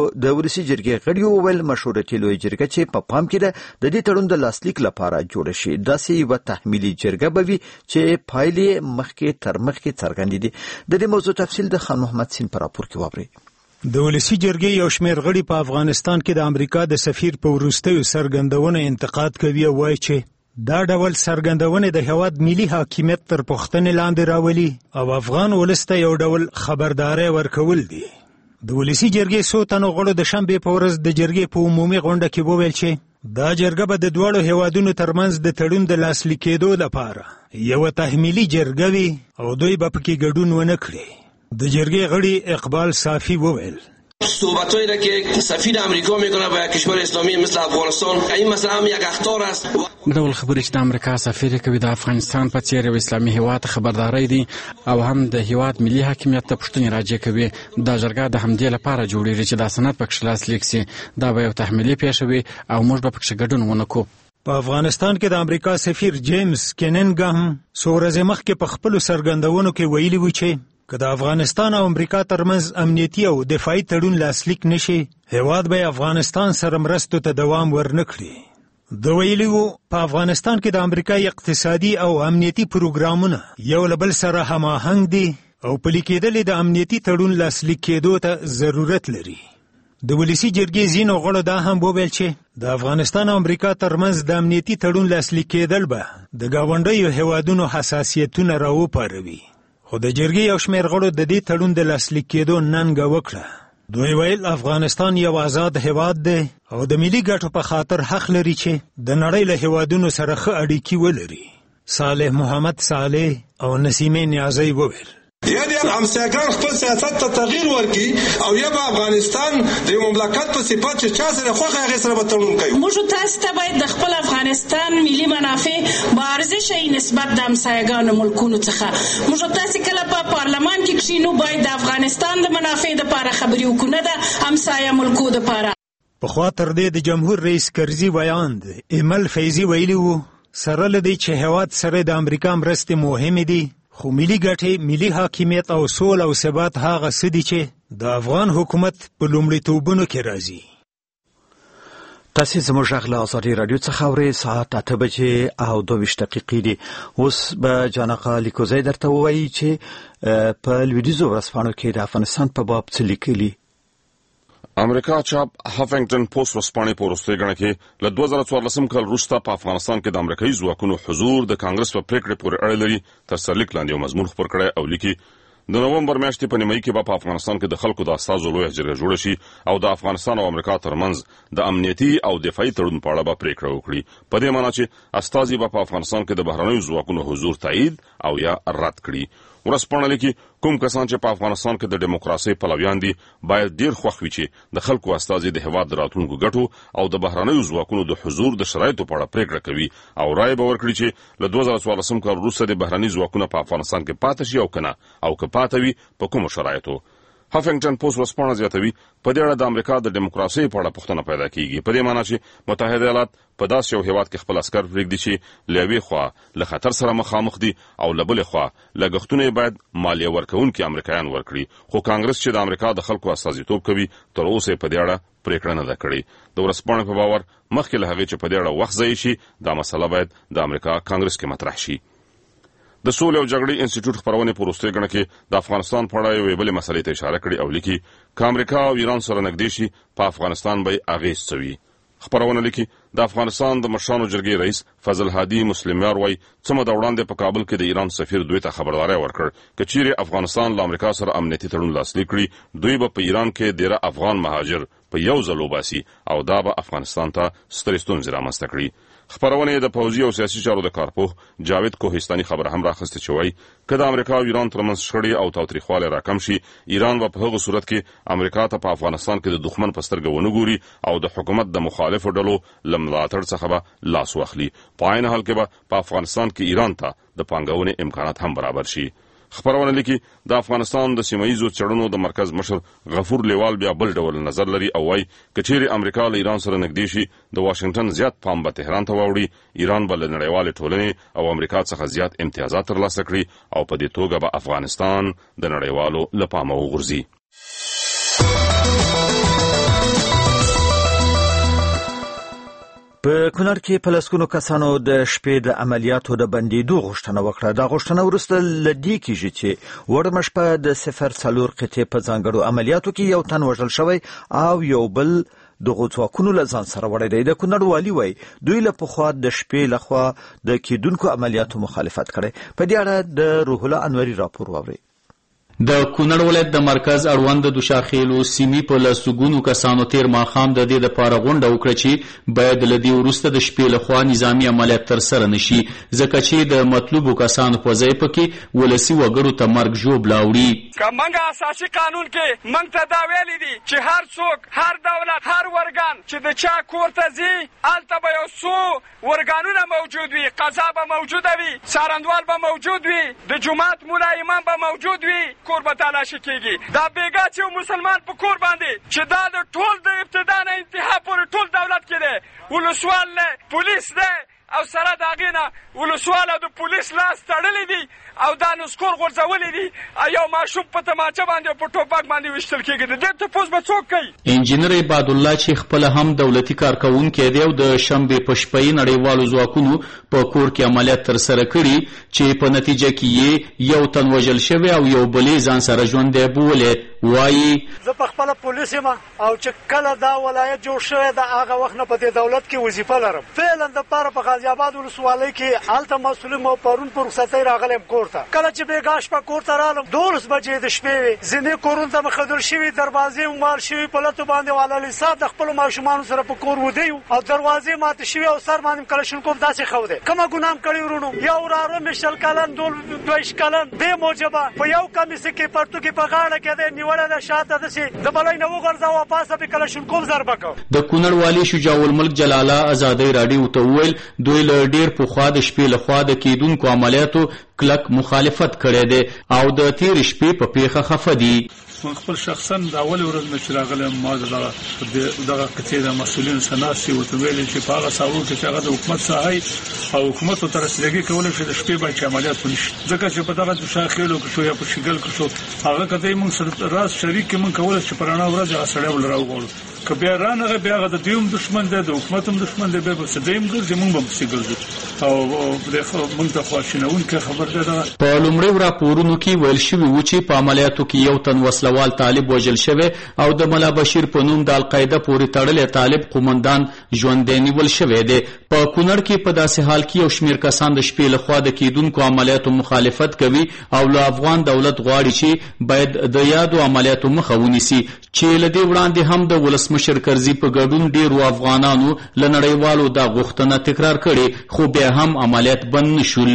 جرګې غړیو وویل مشورتي لویه جرګه چې په پام کې ده د دې تړون د لاسلیک لپاره جوړ شي داسې یو تحمیلي جرګه به وي چې پایلې مخکې تر مخکې څرګندې دي. د دې موضوع تفصیل د خان محمد سین پر راپور کې واورئ. د ولسی جرګې یو شمېر غړي په افغانستان کې د امریکا د سفیر په وروستیو څرګندونو انتقاد کوي او وایي چې دا ډول څرګندونې د هیواد ملي حاکمیت تر پوښتنې لاندې راولي او افغان ولس ته یو ډول خبرداري ورکول دي. د ولسی جرګې څو تنو غړو د شنبې په ورځ د جرګې په عمومي غونډه کې وویل چې دا جرګه به د دواړو هیوادونو ترمنځ د تړون د لاسلیک کېدو لپاره یو تحمیلي جرګه وي او دوی به پکې ګډون ونه کړي. د جرګې غړي اقبال صافی وویل صحبتایی را که سفیر امریکا میکنه با یک کشور اسلامی مثل افغانستان این مسئله هم یک اخطار است. ډول خبرې چې د امریکا سفیر کوي د افغانستان په څیر یو اسلامي هیواد خبرداري دي او هم د هیواد ملي حاکمیت ته پوښتنې راجع کوي. دا جرګه د همدې لپاره جوړیږي چې دا سند پکې لاسلیک سي. دا به یو تحمیلي پیښه وي او موږ به پکې ګډون ونه کوو. په افغانستان کې د امریکا سفیر جیمز کنینګم څو ورځې مخکې په خپلو څرګندونو کې ویلي و چې که د افغانستان او امریکا ترمنځ امنیتي او دفاعي تړون لاسلیک نشي هیواد به افغانستان سره مرستو ته دوام ورنکړي. د ویلي و په افغانستان کې د امریکا اقتصادي او امنیتي پروګرامونه یو له بل سره هماهنګ دي او پلي کېدل د امنیتي تړون لاسلیک کېدو ته ضرورت لري. د ولسی جرګې ځینو غړو دا هم وویل چې د افغانستان او امریکا ترمنځ د امنیتي تړون لاسلیک کېدل به د ګاونډیو هیوادونو حساسیتونه راوپاروي. خو د جرګې یو شمېر غړو د دې تړون د لاسلیک کېدو ننګه وکړه. دوی ویل افغانستان یو آزاد هیواد دی او د ملي ګټو په خاطر حق لري چې د نړۍ له هیوادونو سره ښه اړیکې ولري. صالح محمد صالح او نسیمه نیازی وویل یا د همسایګان خپل سیاست ته تغییر ورکړي او یا به افغانستان د یو مملکت په صفت چې چا سره خوښه هغې سره به تړون کوي. موږ تاسو ته باید د خپل افغانستان ملي منافع با ارزښه یې نسبت د همسایګانو ملکونو څخه موږ تاسو کله په پارلمان کې کښینو باید د افغانستان د منافع دپاره خبرې وکړو نه د همسایه ملکو دپاره. پخوا تر دې د جمهور رئیس کرزي ویاند ایمل فیضي ویلي و سره له دې چې هیواد سره د امریکا مرستې مهمې دي خو ملي ګټې ملي حاکمیت او سوله او ثبات هغه څه دي چې د افغان حکومت په لومړیتوبونو کې راځي. تاسې زموږ غږ له ازادي راډیو څخه اورئ. ساعت 8 بجې او 22 دقیقې دي. اوس به جانقه لیکوزی درته ووایي چې په لویدیځو ورځپاڼو کې د افغانستان په باب څه لیکلي. امریکا چاپ هافنګټن پوسټ ورځپاڼې په وروستۍ ګڼه کې له 2014 کال وروسته په افغانستان کې د امریکایي ځواکونو حضور د کانګرس په پریکړې پورې اړه لري تر سرلیک لاندې یو مضمون خپور کړی او لیکي د نومبر میاشتې په نیمایي کې به په افغانستان کې د خلکو د استازو لویه جرګه جوړه شي او د افغانستان او امریکا ترمنځ د امنیتي او دفاعي تړون په اړه به پریکړه وکړي. په دې معنی چې استازي به په افغانستان کې د بهرنیو ځواکونو حضور تایید او یا رد کړي. ورځپاڼه لیکي کوم کسان چې په افغانستان کې د دیموکراسۍ پلویان دي باید ډیر خوښ وي چې د خلکو استازي د هیواد د راتلونکو ګټو او د بهرنیو ځواکونو د حضور د شرایطو په اړه پریکړه کوي او رایه به ورکړي چې له 2014 کال وروسته د بهرني ځواکونو په افغانستان کې پاتې شي او کنه او که پاتې وي په کومو شرایطو. هافنګټن پوسټ ورځپاڼه زیاتوي په دې اړه د امریکا د دیموکراسۍ په اړه پوښتنه پیدا کیږي. په دې معنی چې متحده ایالات په داسې یو هیواد کې خپل عسکر پرېږدي چې له یوې خوا له خطر سره مخامخ دي او له بلې خوا لګښتونه یې باید مالیه ورکوونکي امریکایان ورکړي. خو کانګرس چې د امریکا د خلکو استازیتوب کوي تر اوسه په دې اړه پریکړه نه ده کړې. د ورځپاڼې په باور مخکې له هغې چې په دې اړه وخت ضایع شي دا مسله باید د امریکا کانګرس کې مطرح شي. د سولې او جګړې انسټیټیوټ خپرونې په وروستۍ ګڼه کې د افغانستان په اړه یوې بلې مسلې ته اشاره کړې او لیکي که امریکا او ایران سره نږدې شي په افغانستان به یې اغېز څه وي. خپرونه لیکي د افغانستان د مشرانو جرګې رئیس فضل هادي مسلمیار وایي څه موده وړاندې په کابل کې د ایران سفیر دوی ته خبرداری ورکړ که چیرې افغانستان له امریکا سره امنیتي تړون لاسلیک کړي دوی به په ایران کې ډیره افغان مهاجر په یو ځل وباسي او دا به افغانستان ته سترې ستونزې رامنځته کړي. خبرونه د پوځي او سیاسي چارو د کارپوه جاوید کوهستاني خبره هم راخسته چوي کله امریکا او ایران ترمنځ شخړې او تاوتریخواله راکم شي ایران په هغه صورت کې امریکا ته په افغانستان کې د دښمن په سترګه ونه ګوري او د حکومت د مخالفو ډلو لملاتړ څخه به لاس واخلي په عین حال کې به په افغانستان کې ایران ته د پانګونې امکانات هم برابر شي. خبرونه لیکي د افغانستان د سیمایي چړنو د مرکز مشر غفور لیوال بیا بل ډول نظر لري او وايي کچېری امریکا له ایران سره نږدې شي د واشنگټن زیات پام به تهران ته واوړي ایران بل نړیوال ټولنې او امریکا څخه زیات امتیازات ترلاسه کړي او په دې توګه به افغانستان د نړیوالو لپاره وغورځي. په کونړ کې په لسګونو کسانو د شپې د عملیاتو د بندیدو غوښتنه وکړه. دا غوښتنه وروسته له دې کېږي چې وړمه شپه د 04 قطعې په ځانګړو عملیاتو کې یو تن وژل شوی او یو بل دغه ځواکونو له ځان سره وړی دی. د کونړ والي وایي دوی له پخوا د شپې لخوا د کېدونکو عملیاتو مخالفت کړی. په دې اړه د روح الله انوري راپور واورئ. د کونړ ولایت د مرکز اړوند د دوشاخیلو سیمې په لسګونو کسانو تیر ماښام د دې لپاره غونډه وکړه چې باید له دې وروسته د شپې لخوا نظامي عملیات ترسره نشي ځکه چې د مطلوبو کسانو په ځای پکې ولسي وګړو ته مرګ ژوبله اوړي. که موږ اساسي قانون کې موږ ته دا ویلي دي چې هر څوک هر دولت هر ورګان چې د چا کور ته ځي هلته به یو څو ورګانونه موجود وي قضا به موجوده وي څارندوال به موجود وي د جومات ملا امام به موجود وي کور به تلاشي کېږي. دا بېګا چې یو مسلمان په کور باندې چې دا د ټول د ابتدا نه انتها پورې ټول دولت کې دی ولسوال نه پولیس دی او سره د هغې نه ولسوال او د پولیس لاس تړلی دي او دا نسکور غورځولي دي یو ماشوم په تماچه باندې او په ټوپک باندې ویشتل کېږي. د دې تپوس به څوک کوي؟ انجینر عباد الله چې خپله هم دولتي کارکوونکی دی او د شنبې په شپه یې نړیوالو ځواکونو په کور کې عملیات ترسره کړي چې په نتیجه کې یې یو تن وژل شوی او یو بل یې ځان سره ژوندی بولې وایي زه په خپله پولیس یم او چې کله دا ولایت جوړ شوی د هغه وخت نه په دې دولت کې وظیفه لرم. فعلا دپاره په غازي آباد ولسوالۍ کې هلته مسؤلیم او پرون په رخصتۍ راغلی یم کور ته. کله چې بېګا شپه کور ته رالم 12 بجې د شپې وې ځینې کورونو ته مې ښودل شوي دروازې مال شوي په لتو باندې والا صاحب د خپلو ماشومانو سره په کور وده یو او دروازې ماتې شوي او سر باندې کلشنکوف داسې ښودی کومه ګناه م کړې ورونو یو وراره مې 20 کلن 22 کلن بې موجبه په یو کمیسه کې پرتوګې په غاړه کې دی نیولی ده شاته داسې د بلۍ نه وغورځاوه پاسه پې کلشنکوف ضربه کړ. د کونړ والي شجاع الملک جلاله ازادۍ راډیو ته وویل دوی له ډېر پخوا د شپې لخوا د کېدونکو عملیاتو کلک مخالفت کړی دی او د تېرې شپې په پیښه خفه دي. من خپل شخصا د اول ورځ نه چې راغلم ما دغه قطعې د مسؤلینو سره ناستې ورته ویلې چې په هغه ساحو کې چې هغه د حکومت ساحه او حکومت ورته رسېدګي کولی شي د شپې باندې عملیات ونشي ځکه چې په دغه دوشاخیلو کې شو یا په شګل کې شو هغه قطعې موږ سره راز شریک کې موږ کولی چې په رڼا ورځ هغه سړی ول راوغواړو که بیا رانغه بیا هغه د دویم دښمن دی د حکومت هم دښمن دی بیا به دویم ګرځي موږ به پسې ګرځو او موږ ته خواشینونکې خبر دی. په لومړیو راپورونو کې ویل شوي و چې په عملیاتو کې یو تن وسلوال طالب وژل شوی او د ملا بشیر په نوم د القاعده پورې تړلی طالب قومندان ژوندی نیول شوی دی. په کونړ کې په داسې حال کې یو شمېر کسان د شپې لخوا د کېدونکو عملیاتو مخالفت کوي او له افغان دولت غواړي چې باید د یادو عملیاتو مخه ونیسي چې له دې وړاندې هم د ولسمشر کرزي په ګډون ډېرو افغانانو له نړیوالو دا غوښتنه تکرار کړې خو بیا هم عملیات بند نشول.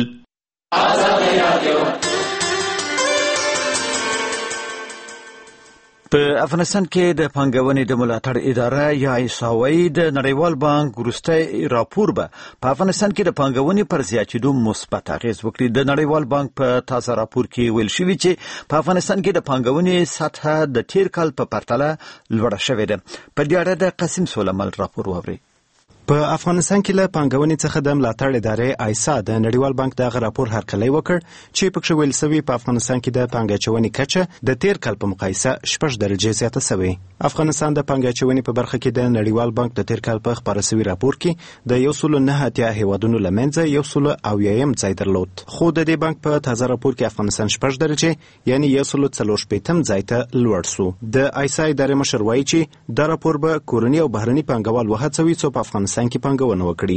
په افغانستان کې د پانګونې د ملاتړ اداره یا ایساوي د نړیوال بانک وروستی راپور به په افغانستان کې د پانګونې پر زیاتېدو مثبت اغېز وکړي. د نړیوال بانک په تازه راپور کې ویل شوي چې په افغانستان کې د پانګونې سطحه د تیر کال په پرتله لوړه شوې ده. په دې اړه د قاسم سولمل راپور واورئ. په افغانستان کې له پانګونې څخه د ملاتړ ادارې ایسا د نړیوال بانک دغه راپور هرکلی وکړ چې پکې ویل شوی په افغانستان کې د پانګاچونې کچه د تیر کال په مقایسه 6 درجې زیاته شوې. افغانستان د پانګاچونې په برخه کې د نړیوال بانک د تیر کال په خبره شوی راپور کې د 109 هیوادونو لمنځه 190 ځای درلود خو د دې بانک په تازه راپور کې افغانستان 6 درجې یعنی 140 ځای ته لوړ شو. د ایسا ادارې مشر وایي چې دا راپور به کورني او بهرني پانګوال وهڅوي چې په افغانستان کې پانګونه وکړي.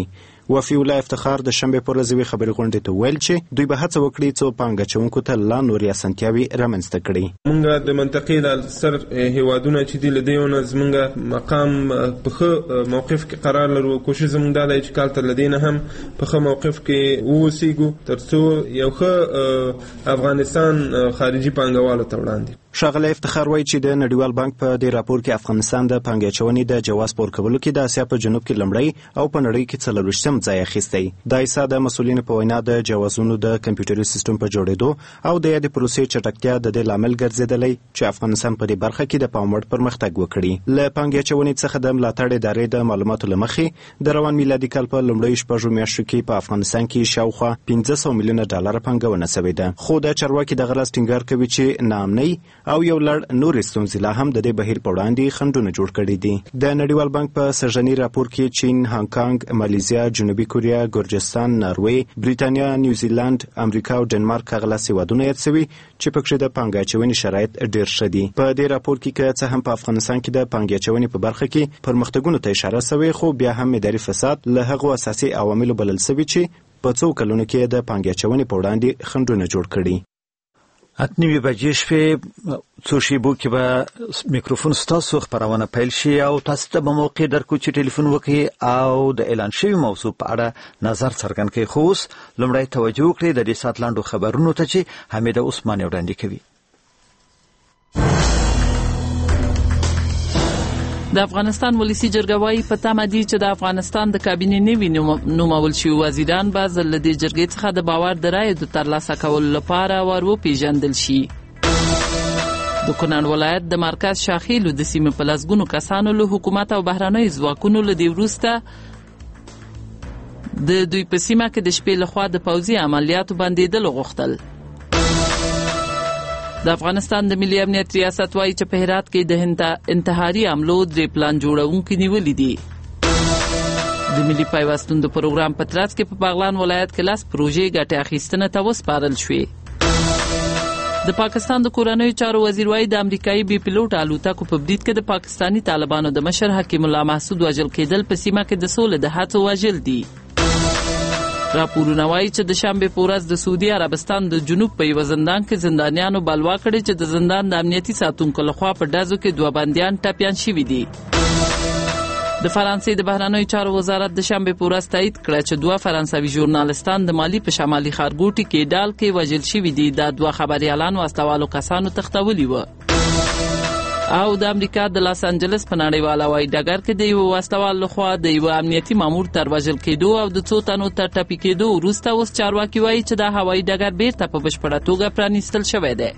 وفي الله افتخار د شنبه پر ورځ وی خبري غونډې ته ویل چې دوی به هڅه وکړي څو پانګچونکو ته لا نورې اسانتیاوي رامنځته کړي. موږ د منطقې د سر هیوادونه چې دی لدیونه زمونږ مقام په موقف کې قرار لرو. کوشش زموږ دا دی چې کال تر لدینه هم په موقف کې ووسیږو ترڅو یو ښه افغانستان خارجي پانګوالو ته وړاندې. ښاغلی افتخار وایي چې د نړیوال بانک په دې راپور کې افغانستان د پانګې اچونې د جواز پور کولو کې د اسیا په جنوب کې لومړی او په نړۍ کې 40م ځای اخیستی. د ایسا د مسؤلینو په وینا د جوازونو د کمپیوټري سیستم په جوړېدو او د یادې پروسې چټکتیا د دې لامل ګرځېدلی چې افغانستان په دې برخه کې د پام وړ پرمختګ وکړي. له پانګې اچونې څخه د ملاتړ ادارې د معلوماتو له مخې د روان میلادي کال په لومړیو شپږو میاشتو کې په افغانستان کې شاوخوا 500 میلیونه ډالر پانګونه شوې ده. خو د چارواکي دغه راز ټینګار کوي چې ناامنۍ او یو لړ نورې ستونزې لا هم د دې بهیر په وړاندې خنډونه جوړ کړي دي. د نړیوال بانک په سرژني راپور کې چین، هانګ کانګ، مالیزیا، جنوبي کوریا، ګرجستان، ناروې، بریټانیا، نیوزیلند، امریکا او ډنمارک هغه هیوادونه یاد شوي چې پکې د پانګې اچونې شرایط ډېر ښه دي. په دې راپور کې که څه هم په افغانستان کې د پانګې اچونې په برخه کې پرمختګونو ته اشاره شوې، خو بیا هم اداري فساد له هغو اساسي عواملو بلل شوي چې په څو کلونو کې د پانګې اچونې په وړاندې خنډونه جوړ کړي. 8:30 بجې شپې څو شیبو کې به میکروفون ستاسو خبرونه پیل شي او تاسو ته به موقع درکو چې ټلیفون وکړئ او د اعلان شوی موضوع په اړه نظر څرګند کړئ. خو اوس لومړی توجه وکړئ د دې ساعت لاندو خبرونو ته چې حمیده عثماني وړاندې کوي. د افغانستان ولسی جرګه وايي په تمه دي چې د افغانستان د کابینې نوي نومول شوي وزیران به ځل د جرګې څخه د باور د رایو د ترلاسه کولو لپاره وروپېژندل شي. د کونړ ولایت د مرکز شاخیلو د سیمې په لسګونو کسانو له حکومت او بهرنیو ځواکونو له دې وروسته د دوی په سیمه کې د شپې لخوا د پوځي عملیاتو بندېدل غوښتل. د افغانستان د ملي امنیت ریاست وايي چې په هرات کې د انتحاري حملو د پلان جوړونکو نیولې دي. د ملي پیوستون د پروګرام په ترڅ کې په بغلان ولایت کې 10 پروژې ګټه اخیستنه ته وسپارل شوې. د پاکستان د کورنیو چارو وزیر وايي د امریکایي بي پيلوټ الوتکو په برید کې د پاکستانی طالبانو د مشر حکیم الله محسود وژل کېدل په سیمه کې د سولې د هڅو وژل دي. راپورونه وايي چې د شنبه په ورځ د سعودي عربستان د جنوب په یو زندان کې زندانیانو بلوا کړې چې د زندان د امنیتي ساتونکو لخوا په ډزو کې 2 بندیان ټپیان شوي دي. د فرانسې د بهرنیو چارو وزارت د شنبه په ورځ تایید کړ چې 2 فرانسوي ژورنالستان د مالی په شمالي ښارګوټي کې ډال کې وژل شوي دي. دا 2 خبريالان واستوالو کسانو تختولي و. او د امریکا د لاس انجلس په نړیواله هوایي ډګر کې د یو واستوال لخوا د یو امنیتي مامور تر وژل کېدو او د څو تنو تر ټپي کېدو وروسته اوس چارواکي وایي چې د هوایي ډګر بیرته په بشپړه توګه پرانیستل شوی دی.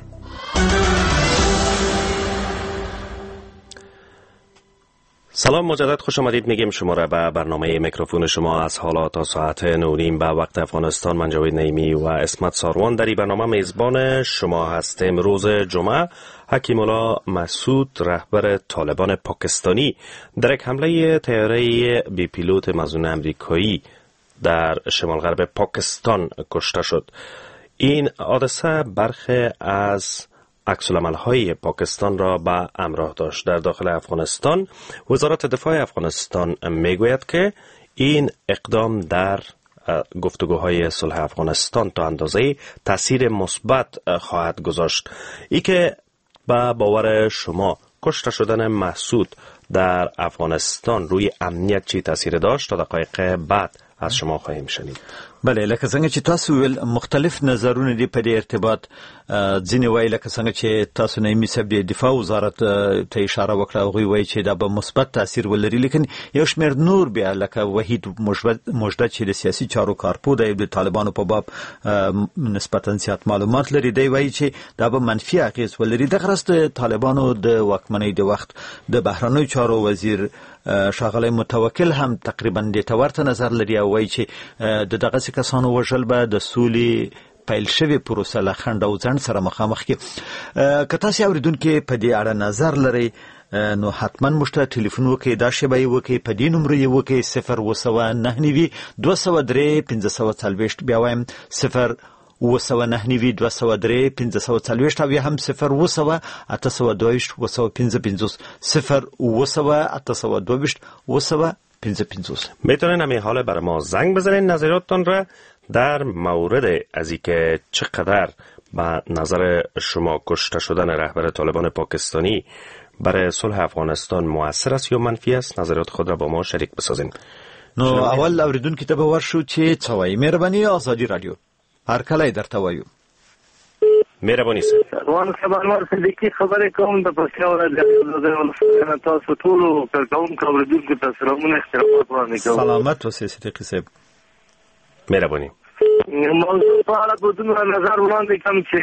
سلام مجدد، خوش آمدید میگیم شما را به برنامه میکروفون شما از حالا تا ساعت 9:30 به وقت افغانستان. من جاوید نعیمی و اسمت ساروان در این برنامه میزبان شما هستیم. روز جمعه حکیم الله مسعود رهبر طالبان پاکستانی در یک حمله طیاره بی پیلوت مزون امریکایی در شمال غرب پاکستان کشته شد. این حادثه برخی از عکس‌العمل‌های پاکستان را به همراه داشت. در داخل افغانستان وزارت دفاع افغانستان میگوید که این اقدام در گفتگوهای صلح افغانستان تا اندازه تاثیر مثبت خواهد گذاشت. ای که به باور شما کشته شدن محسود در افغانستان روی امنیت چی تاثیر داشت؟ تا دقایق بعد از شما خواهیم شنید. بله، لکه څنګه چې تاسو ویل مختلف نظرونه دي په دې ارتباط. ځینې وایي لکه څنګه چې تاسو نعیمي صاحب د دفاع وزارت ته اشاره وکړه، هغوی وایي چې دا به مثبت تاثیر ولري، لیکن یو شمېر نور بیا لکه وحید مژده چې د سیاسي چارو کارپو دی د طالبانو په باب نسبتا زیات معلومات لري، دی وایي چې دا به منفي اغېز ولري. دغه راز د طالبانو د واکمنۍ د وخت د بهرنیو چارو وزیر ښاغلی متوکل هم تقریبا دې ته ورته نظر لري او وایي چې د دغسې کسانو وژل به د سولې پیل شوې پروسه له خنډ او ځنډ سره مخامخ کړي. که تاسې اورېدونکي په دې اړه نظر لرئ نو حتما موږ ته ټلیفون وکړئ، دا شیبه یې وکړئ، په دې نمبر یې وکړئ 0299203 1540. بیا وایم 0299203 999 203 540 او یا هم 0 822 822 میتونین همین حال برای ما زنگ بزنین نظراتتون را در مورد از اینکه چقدر به نظر شما کشته شدن رهبر طالبان پاکستانی برای صلح افغانستان مؤثر است یا منفی است، نظرات خود را با ما شریک بسازین. نو اول اوریدونکو ته به ورشو چې څه وایي. مهرباني آزادي رادیو هر کله درته وایو. مهرباني سره روان خبرنامه صدیقی خبرې کوم د پښتو راډیو د تاسو ټول کوم اوریدونکو ته سلامونه احترامات وړاندې کوم. سلامت اوسئ صدیقی صاحب. مهرباني. موضوع په اړه په دومره نظر وړاندې کوم چې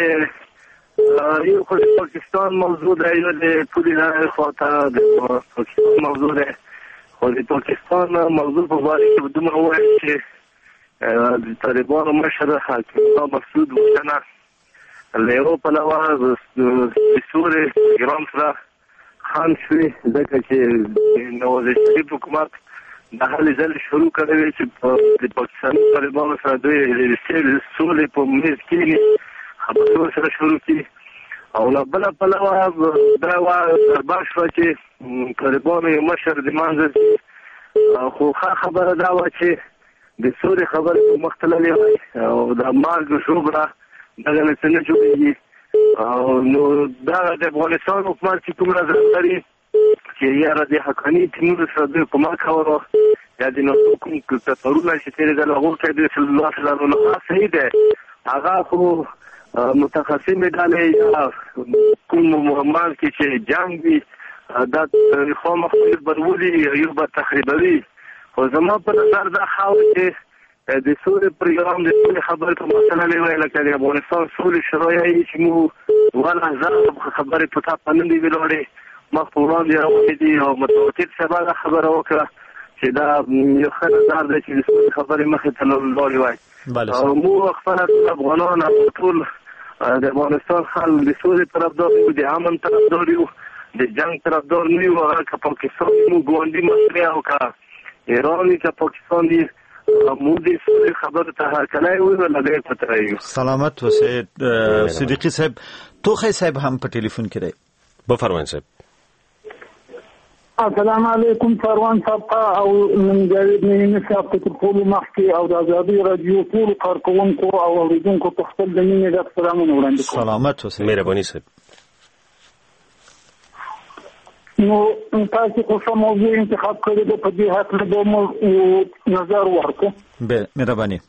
یو خو پاکستان موضوع دی، یو د پولي لارې خواته د پاکستان موضوع دی، خو د پاکستان موضوع په باره کې دومره ووایي چې د طالبانو مشر حاکم الله مسعود وژنه له یو پلوه د سورې ګرام سره خان شوي، ځکه چې نواز شریف حکومت د هلې ځلې شروع کړی چې د پاکستاني طالبانو سره دوی د سولې په میز کېني، خبرو سره شروع کړي. او له بله پلوه دا دربار شوه چې طالبانو یو مشر د منځه، خو ښه خبره دا وه چې د سولې خبرې په مخ تللې وای او د مالګې ژوبړه دغه نه څه نه جوړېږي. نو دا د افغانستان حکومت چې کوم نظر لري چې یاره د حقاني تیمور سره دوی کومک کولو یا د ناتو کوم تړونونه چې تېرېدل هغو کې د رسول الله صلی الله علیه وسلم صحیح دی، هغه خو متخصصې ډلې یا کوم مهمات کې چې جنګ وي دا خامخا برولي یو به تخریبوي. خو زما په نظر دا خاوه چې د سولې پروګرام د سولې خبرې په مسله وایي، لکه د افغانستان سولې شورا چې موږ 2000 خبرې په تا په نن دی ویلوړې مخ په وړاندې راوړې دي او متوکل سبا دا خبره وکړه چې دا یو ښه نظر دی چې د سولې خبرې مخې ته لاړې وای. او موږ خپله افغانان ټول د افغانستان خلک د سولې طرفدار یو، د امن طرفدار یو، د جنګ طرفدار نه یو. هغه که پاکستان موږ ګاونډي مصري او که ایران که پاکستان دی موږ د سولې خبرو ته هرکلی وایو لږ پته یو. سلامت اوسئ صدیقي صاحب. توخی صاحب هم په ټلیفون کې دی. بفرمایئ صاحب. السلام علیکم فروان صاحب او من جاوید مینه صاحب ته ټول مخکې او د آزادي رادیو ټول کارکونکو او اوریدونکو ته خپل د مینې د سلامونه وړاندې کوم. سلامت اوسئ. مهرباني صاحب. نو تاسو کومه موضوع انتخاب کړی د په دې حق له مو نظر ورکو. به مهرباني.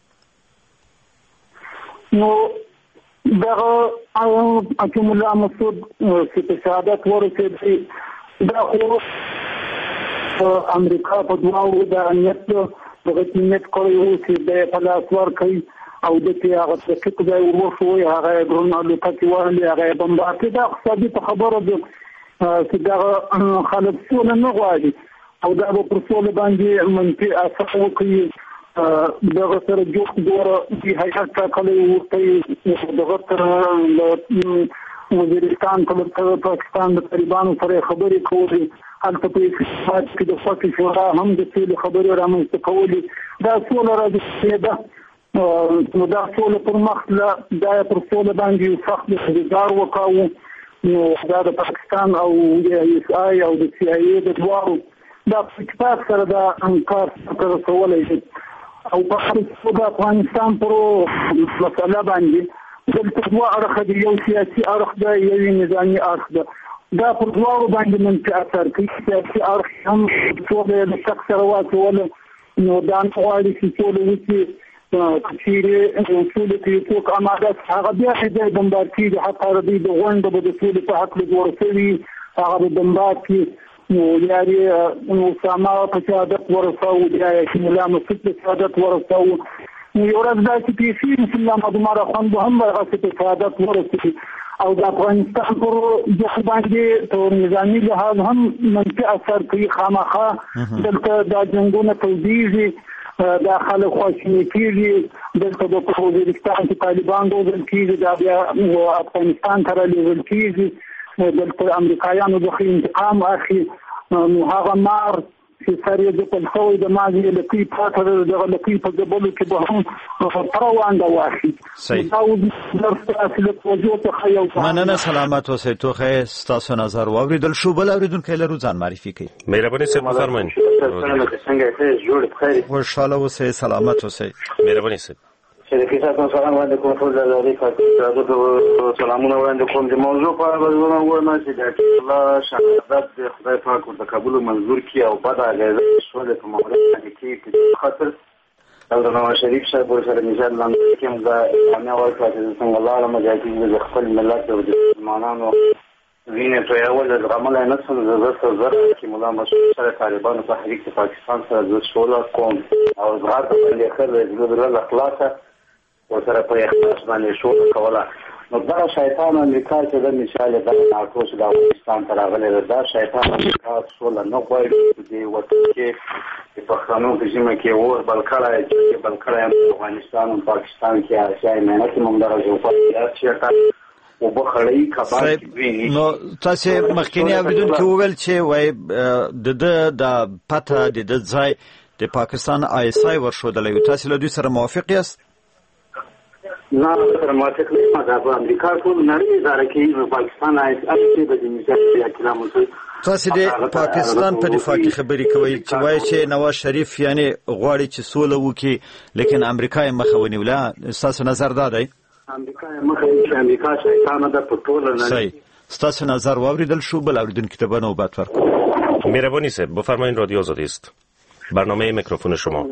نو دغه حکیم الله مسعود چې شهادت ورکړي دا خو امریکا په دواړو د امنیت دغه نیت کوي چې د پلاس ورکړي او د کې هغه څه ځای وروښوي، هغه ډرون الوتکې وهلې، هغه بمبارډ. دا اقتصادي خبره ده چې دا خلک سوله نه غواړي او دا به پر سوله باندې منفي اثر وکړي. دغه سره جوړ دوره چې هیئت ټاکلی ورته دغه تر وزیرستان ته پاکستان د طالبانو سره خبرې کولې، هلته په اقتصاد کې د فقې شورا هم د سولې خبرې رامنځته کولې. دا سوله راځي ده، نو دا سوله پر مخ دا پر سوله باندې یو سخت انتظار وکاوه. نو دا د پاکستان او د ایس آی او د سی آی ای د دواړو دا په اتفاق سره دا کار سره رسولی شي او په خصوص د افغانستان پر مسله باندې دلته دوه اړخه دي، یو سیاسي اړخ ده یو نظامي اړخ ده. دا پر دواړو باندې منفي اثر کوي. سیاسي اړخ هم سوله له شخص سره واچوله، نو دا نه غواړي چې سوله وکړي. چیرې سولې کې څوک اماده هغه بیا ځای بمبار کېږي، حتی دوی د غونډو به د سولې په حق جوړ شوي هغه به بمبار کړي. نو یارې اسامه په شهادت ورساوه، بیا حکیم الله مسعود په شهادت ورساوه. یو ورځ دا چې پیسې رسول الله مدمره خوند هم هغه په شهادت ورسېږي او د افغانستان پر ځخ باندې په نظامي لحاظ هم منفي اثر کوي. خامخا دلته دا جنګونه تولیږي، دا خلک خواشیني کېږي، دلته د وزیرستان کې طالبان روزل کېږي، دا بیا افغانستان ته رالیږل کېږي، دلته امریکایانو څخه انتقام اخلي. نو هغه مار سریع د پلخوي د ماضي لکې پاتره د لکې په دبلو کې به هم پروانده واخی دا ورته توجه ته خیال مننه سلامت اوسئ توخه ستاسو نظر واوریدل شو بل اوریدونکو لرو ځان معرفي کړئ مهرباني سه فرمایئ څنګه جوړ بخیر خوشاله اوسئ سلامت اوسئ مهرباني سه شریکي تاسو سلام وړاندې کوم ټول لري تاسو سلامونه وړاندې کوم د موضوع په اړه ورونه چې د الله شهادت د خدای پاک د قبول منظور کی او بعد اجازه شول په مورد کې خاطر د نواز شریف صاحب سره مثال لاندې کوم دا نه ورته چې څنګه الله مجاهد د خپل ملت او د مسلمانانو وینې ته یو د عمل نه څه زړه کې مولا مسعود سره طالبانو په تحریک پاکستان سره د شولا کوم او زړه په لخر د اخلاص وسره په اخلاص باندې شو کوله نو دا شیطان امریکا چې د مثال د ناکوس د افغانستان تر غلې دا شیطان امریکا ټول نه غواړي چې وته کې په خانو کې چې اور بلکړه افغانستان او پاکستان کې اسیا مینه کې موږ راځو په سیاست او بخړی کباب نو تاسو مخکینی اوریدونکو وویل چې وای د پته د ځای د پاکستان آیسای ورشودلې تاسو له دوی سره موافق یاست نه سره موافق نه دا په امریکا ټول نړۍ اداره کې پاکستان آیسای به د مثال کلام تاسو د پاکستان په دفاع کې خبرې کوي چې وایي چې نواز شریف یعنی غواړي چې سوله وکړي لیکن امریکا یې مخه ونیوله تاسو نظر دا دی امریکا شیطان د پټول نه صحیح ستاسو نظر واوریدل شو بل اوریدونکو ته به نوبت ورکړم مهربانی صاحب بفرمایید رادیو آزادی است برنامه میکروفون شما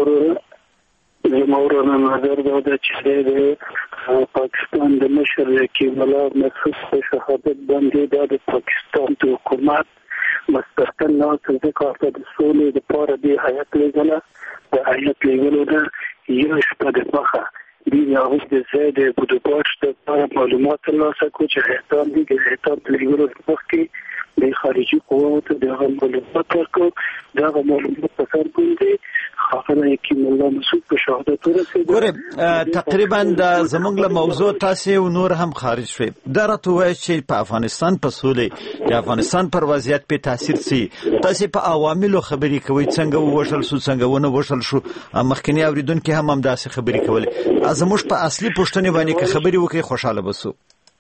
مورنا نظر دا چې د پاکستان د مشر کې ملا مسعود په شهادت باندې د پاکستان د حکومت مستقل نه څنګه د سولې لپاره د هیئت لګله د هیئت لګلو د یو شپه د مخه دی هغه د زیاده بودجه د معلومات ترلاسه کوي چې هیئت لګلو مخکې د خارجي قوتو د معلومات ورکو دا معلومات په سر باندې خاطر کې مولا مسعود په شهادت ورسېد ګوره تقریبا د زمونږ له موضوع تاسو نور هم خارج شوي دا راته وایي چې په افغانستان په سولې د افغانستان پر وضعیت په تاثیر سي تاسو په عواملو خبرې کوي څنګه وشل شو څنګه ونه وشل شو مخکنی اوریدونکو هم داسې خبرې کولې ازموږ په اصلي پوښتنه باندې کې خبرې وکړي خوشاله بسو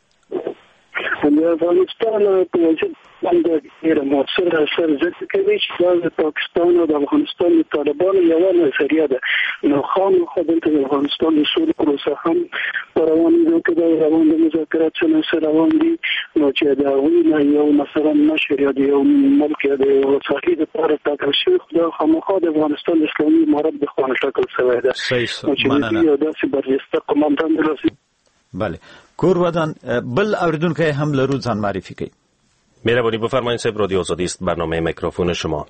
افغانستان په وجه باندې ډېر موثر اثر ځکه کوي چې د پاکستان او د افغانستان د طالبانو یو نظریه ده نو خامخا د افغانستان د سولې پروسه هم روانه ده چې د مذاکرات سره روان دي نو چې دا وینه یو مثلا نشر یا د یو ملک د وسایل د لپاره ټاکل شوی خو خامخا د افغانستان اسلامي امارت د خوانه ټاکل شوی ده چې یو داسې برجسته قوماندان درسي بله کور ودان بل اوریدونکو هم لرو ځان معرفي کوي مهربانی بفرمایید صاحب رادیو آزادی است برنامه میکروفون شما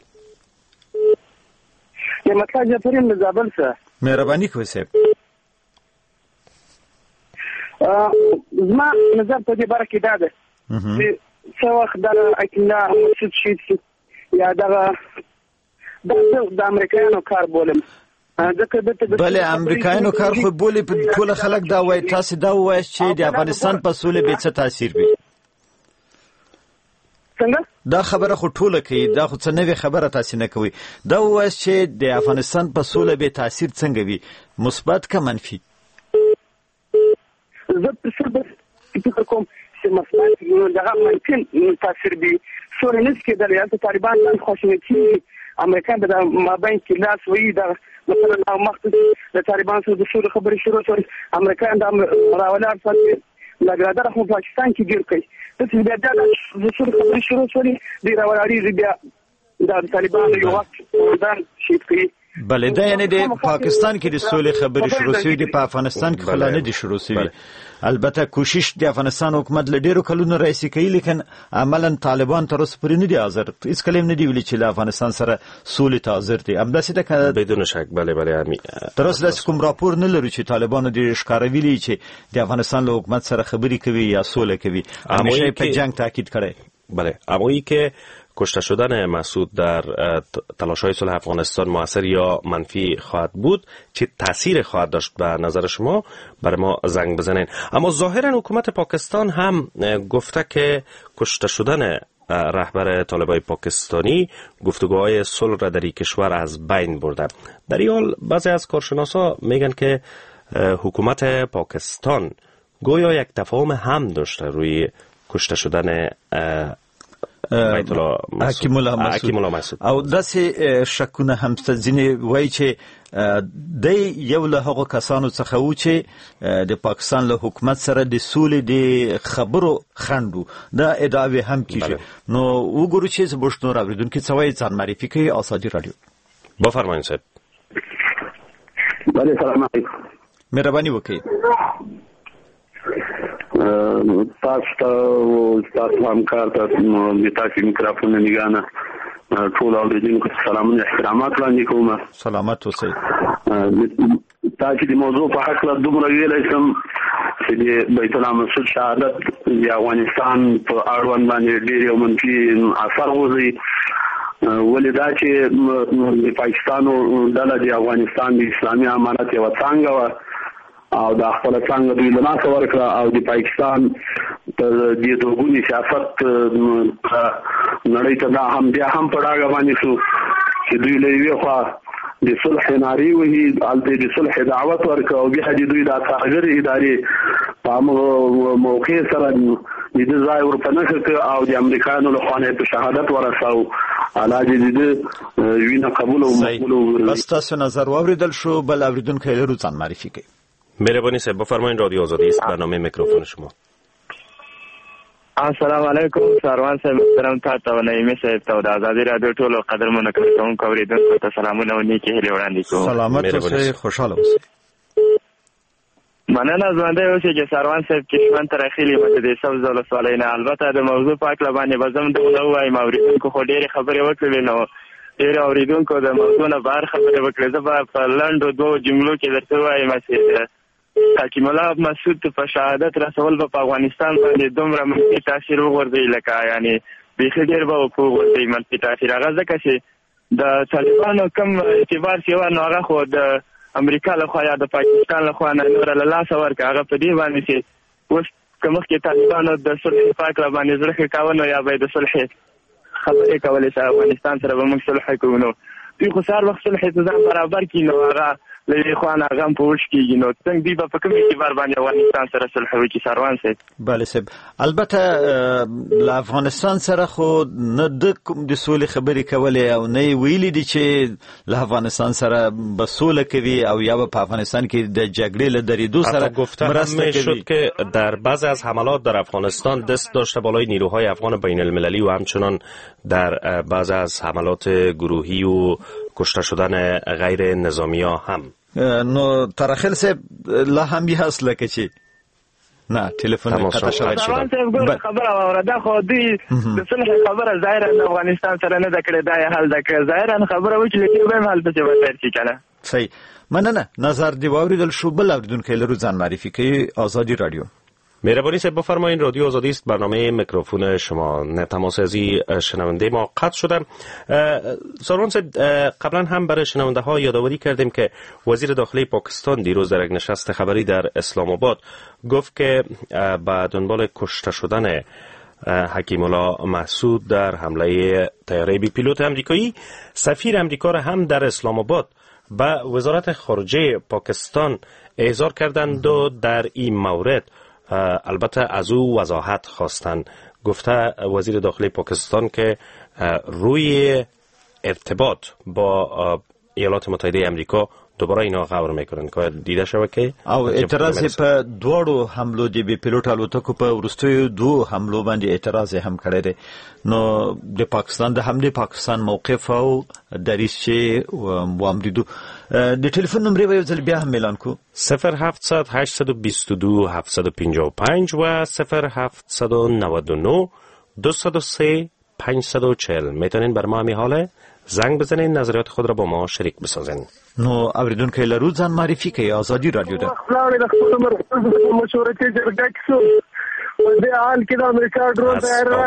یه مطلب جعفرین زابل سره مهربانی کوي صاحب زما نظر په دې باره کې دا ده چې څو وخت د اکیلا مسعود شي یا د امریکایانو کار بولم بله امریکایانو کار خو بولی په ټول خلک دا وایي تاسو دا وایي چې د افغانستان په سولې به څه تاثیر وي څنګه دا خبره خو ټوله کوي دا خو څه نوې خبره تاسو نه کوي دا وایي چې د افغانستان په سولې به تاثیر څنګه وي مثبت که منفي زه فکر کوم چې مثبت دغه ممکن تاثیر وي سولې نس کې د طالبان خوشنه کی امریکا د مابین کې لاس وی دا مثلا مخکې د طالبان سره د سولې خبرې شروع شوې امریکا د راولار سره لګرادر هم پاکستان کې ګیر کوي د بیا د سولې خبرې شروع شوې د راولاري بیا د طالبان یو وخت دا شي کوي بله دا یعنی د پاکستان کې د سولې خبرې شروع شوې دي په افغانستان کې خلا نه دي شروع شوې البته کوشش د افغانستان حکومت له ډیرو کلونو راځي کوي لیکن عملاً طالبان تر اوسه پورې نه دي حاضر هیڅ کلم نه دی ویلي چې له افغانستان سره سولې ته حاضر دي همداسې ده بدون شک بله تر اوسه داسې کوم راپور نه لرو چې طالبانو دې ښکاروي چې د افغانستان له حکومت سره خبرې کوي یا سوله کوي همیشه په جنگ تاکید کړي بله اما که کشته شدن مسعود در تلاش‌های صلح افغانستان مؤثر یا منفی خواهد بود چه تأثیر خواهد داشت به نظر شما برای ما زنگ بزنین اما ظاهرا حکومت پاکستان هم گفته که کشته شدن رهبر طالبای پاکستانی گفتگوهای صلح را در این کشور از بین برده. در این حال بعضی از کارشناسا میگن که حکومت پاکستان گویا یک تفاهم هم داشته روی کشته شدن حکیم الله مسعود او داسې شکونه هم ځینې وایي چې دی یو له هغو کسانو څخه و چې د پاکستان له حکومت سره د سولې د خبرو خنډ دا ادعاوې هم کیږي. نو وګورو چې زموږ نور اورېدونکي څه وایي. ځان معرفي کوي آزادي رادیو. بفرمایئ صاحب. بله سلام علیکم. مهرباني وکړئ. تاسو همکار ته د تاسو میکروفون نگانه ټول اوریدونکو ته سلامونه احترامات وړاندې کوم. سلامت اوسئ. تاسو د موضوع په حق له دومره ویلای شم چې د بیت الله مسعود شهادت د افغانستان په اړوند باندې ډېر یو منفي اثر غورځي. ولې دا چې د پاکستانو ډله د افغانستان د اسلامي امارت یوه څانګه وه او دا خپل څنګه دوی له لاسه ورکړه او د پاکستان تر دې دوګونی سیاست نړۍ ته دا هم بیا هم په ډاګه باندې شو چې دوی له یوې خوا د صلح نارې وهي هلته د صلح دعوت ورکړه او بیا د دوی د کارګرې ادارې په همغه موقع سره د دې ځای ورپه نښه کړه او د امریکایانو له خوا په شهادت ورساو. علاج دې وینه قبول او مقبول وګرځي. بس تاسو نظر واوریدل شو. بل اوریدونکي لرو ځان معرفي کوي. مهربانی صاحب بفرمایید. رادیو آزادی است، برنامه میکروفون شما. السلام علیکم. سروان صاحب محترم تاسو او نعیمه صاحب ته د آزادی رادیو ټولو قدرمنو کوونکو اوریدونکو ته سلامونه او نیکی هیلې وړاندې کوم. سلامت اوسئ، خوشاله اوسئ. مننه ژوندی اوسئ چې سروان صاحب کشمن ته راخیلي مته د سبز ولسوالۍ نه. البته د موضوع په اړه باندې به زم دونه ووایم. اوریدونکو خو ډېرې خبرې وکړلې نو ډېر اوریدونکو د موضوع نه بهر خبرې وکړې. زه به په لنډو دوو جملو کې درته ووایم چې حکیم الله مسعود په شهادت رسول په افغانستان باندې دومره منفي تاثیر وغورځوي لکه یعنی بیخي ډېر به وغورځوي منفي تاثیر. هغه ځکه چې د طالبانو کوم اعتبار چې و نو هغه خو د امریکا لخوا یا د پاکستان لخوا نه نوره له لاسه ورکړه. هغه په دې باندې چې اوس که مخکې طالبانو د صلح په هکله باندې زړه ښه کاوه نو یا به یې د صلح خبرې کولې چې افغانستان سره به موږ صلح کوو. نو دوی خو سهار وخت صلح ته ځان برابر کړي نو هغه له دې خوا نه هغه هم په وش کېږي. نو څنګه دوی به په کوم اعتبار باندې افغانستان سره صلح وکړي سروان صاحب؟ بله صاحب. البته له افغانستان سره خو نه د سولې خبرې کولې او نه یې ویلي دي چې له افغانستان سره به سوله کوي او یا به په افغانستان کې د جګړې له درېدو سره مرسته کوي. شد که در بعضی از حملات در افغانستان دست داشته بالای نیروهای افغان بین المللی و همچنان در بعضی از حملات گروهی و کشته شدن غیر نظامی ها هم. نو ترخیل صاحب لا هم بی هست لکه چی نه تلفن قطع شد. خبره اورده خو دوی د صلح خبره ظاهرا د افغانستان سره نه دکړه دا حل دکړه ظاهرا خبره وکړي چې به حل څه وتر شي کنه. صحیح. مننه. نظر دی واوریدل شو. بل اوریدونکو لرو ځان معرفي کوي. آزادی رادیو. مهربانی صاحب بفرمایید. رادیو آزادی است، برنامه میکروفون شما. تماس ازی شنونده ما قطع شده. سروان صاحب قبلا هم برای شنونده ها یادآوری کردیم که وزیر داخلی پاکستان دیروز در یک نشست خبری در اسلام آباد گفت که به دنبال کشته شدن حکیم الله مسعود در حمله طیاره بی پیلوت امریکایی، سفیر امریکا را هم در اسلام آباد به وزارت خارجه پاکستان احضار کردند و در این مورد البته از او وضاحت خواستند. گفته وزیر داخلی پاکستان که روی ارتباط با ایالات متحده امریکا دوباره اینا غور میکنن که دیده شوه که او اعتراض په دوړو حملو دی بی پیلوټ الوتکو په ورستیو دو حملو باندې اعتراض هم کړی دی. نو د پاکستان د حمله پاکستان موقف او دریچه و امریدو د ټلیفون نمبر به ځل بیا هم اعلان کو 0700 822 755 و 0799 203 540. میتونین بر ما حاله زنگ بزنین، نظریات خود را با ما شریک بسازین. نو اوریدونکو لرو ځان معرفي کوي. آزادی رادیو ده. مشوره کې جرګه کې د حال کې د امریکا ډرون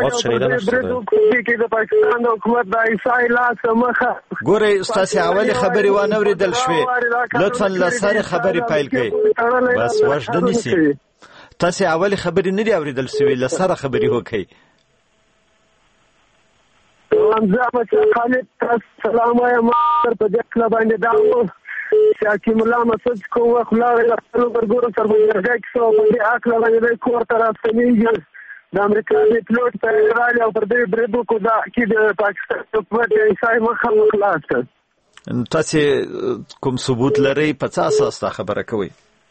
کې د پاکستان حکومت د عیسی لاس مخه ګوره استاد اولی خبري و نه اوریدل شوې. لطفا لسره خبري پیل کړئ. بس وښه نسی. تاسو اولی خبري نه دی اوریدل شوې، لسره خبري وکړئ. حمزه احمد خالد تاسو سلام وایم په دې کله باندې دا و چې حکیم الله مسعود کوه خلاره له خپل ګورګورو سره ورګه کیسه په دې اکله باندې کور ته راستنیږي د امریکا د پلوټ په ایران او پر دې بریدو کو دا کې د پاکستان حکومت ایسای مخه خلاص کړ. تاسو کوم ثبوت لرئ په څه اساس دا خبره کوي؟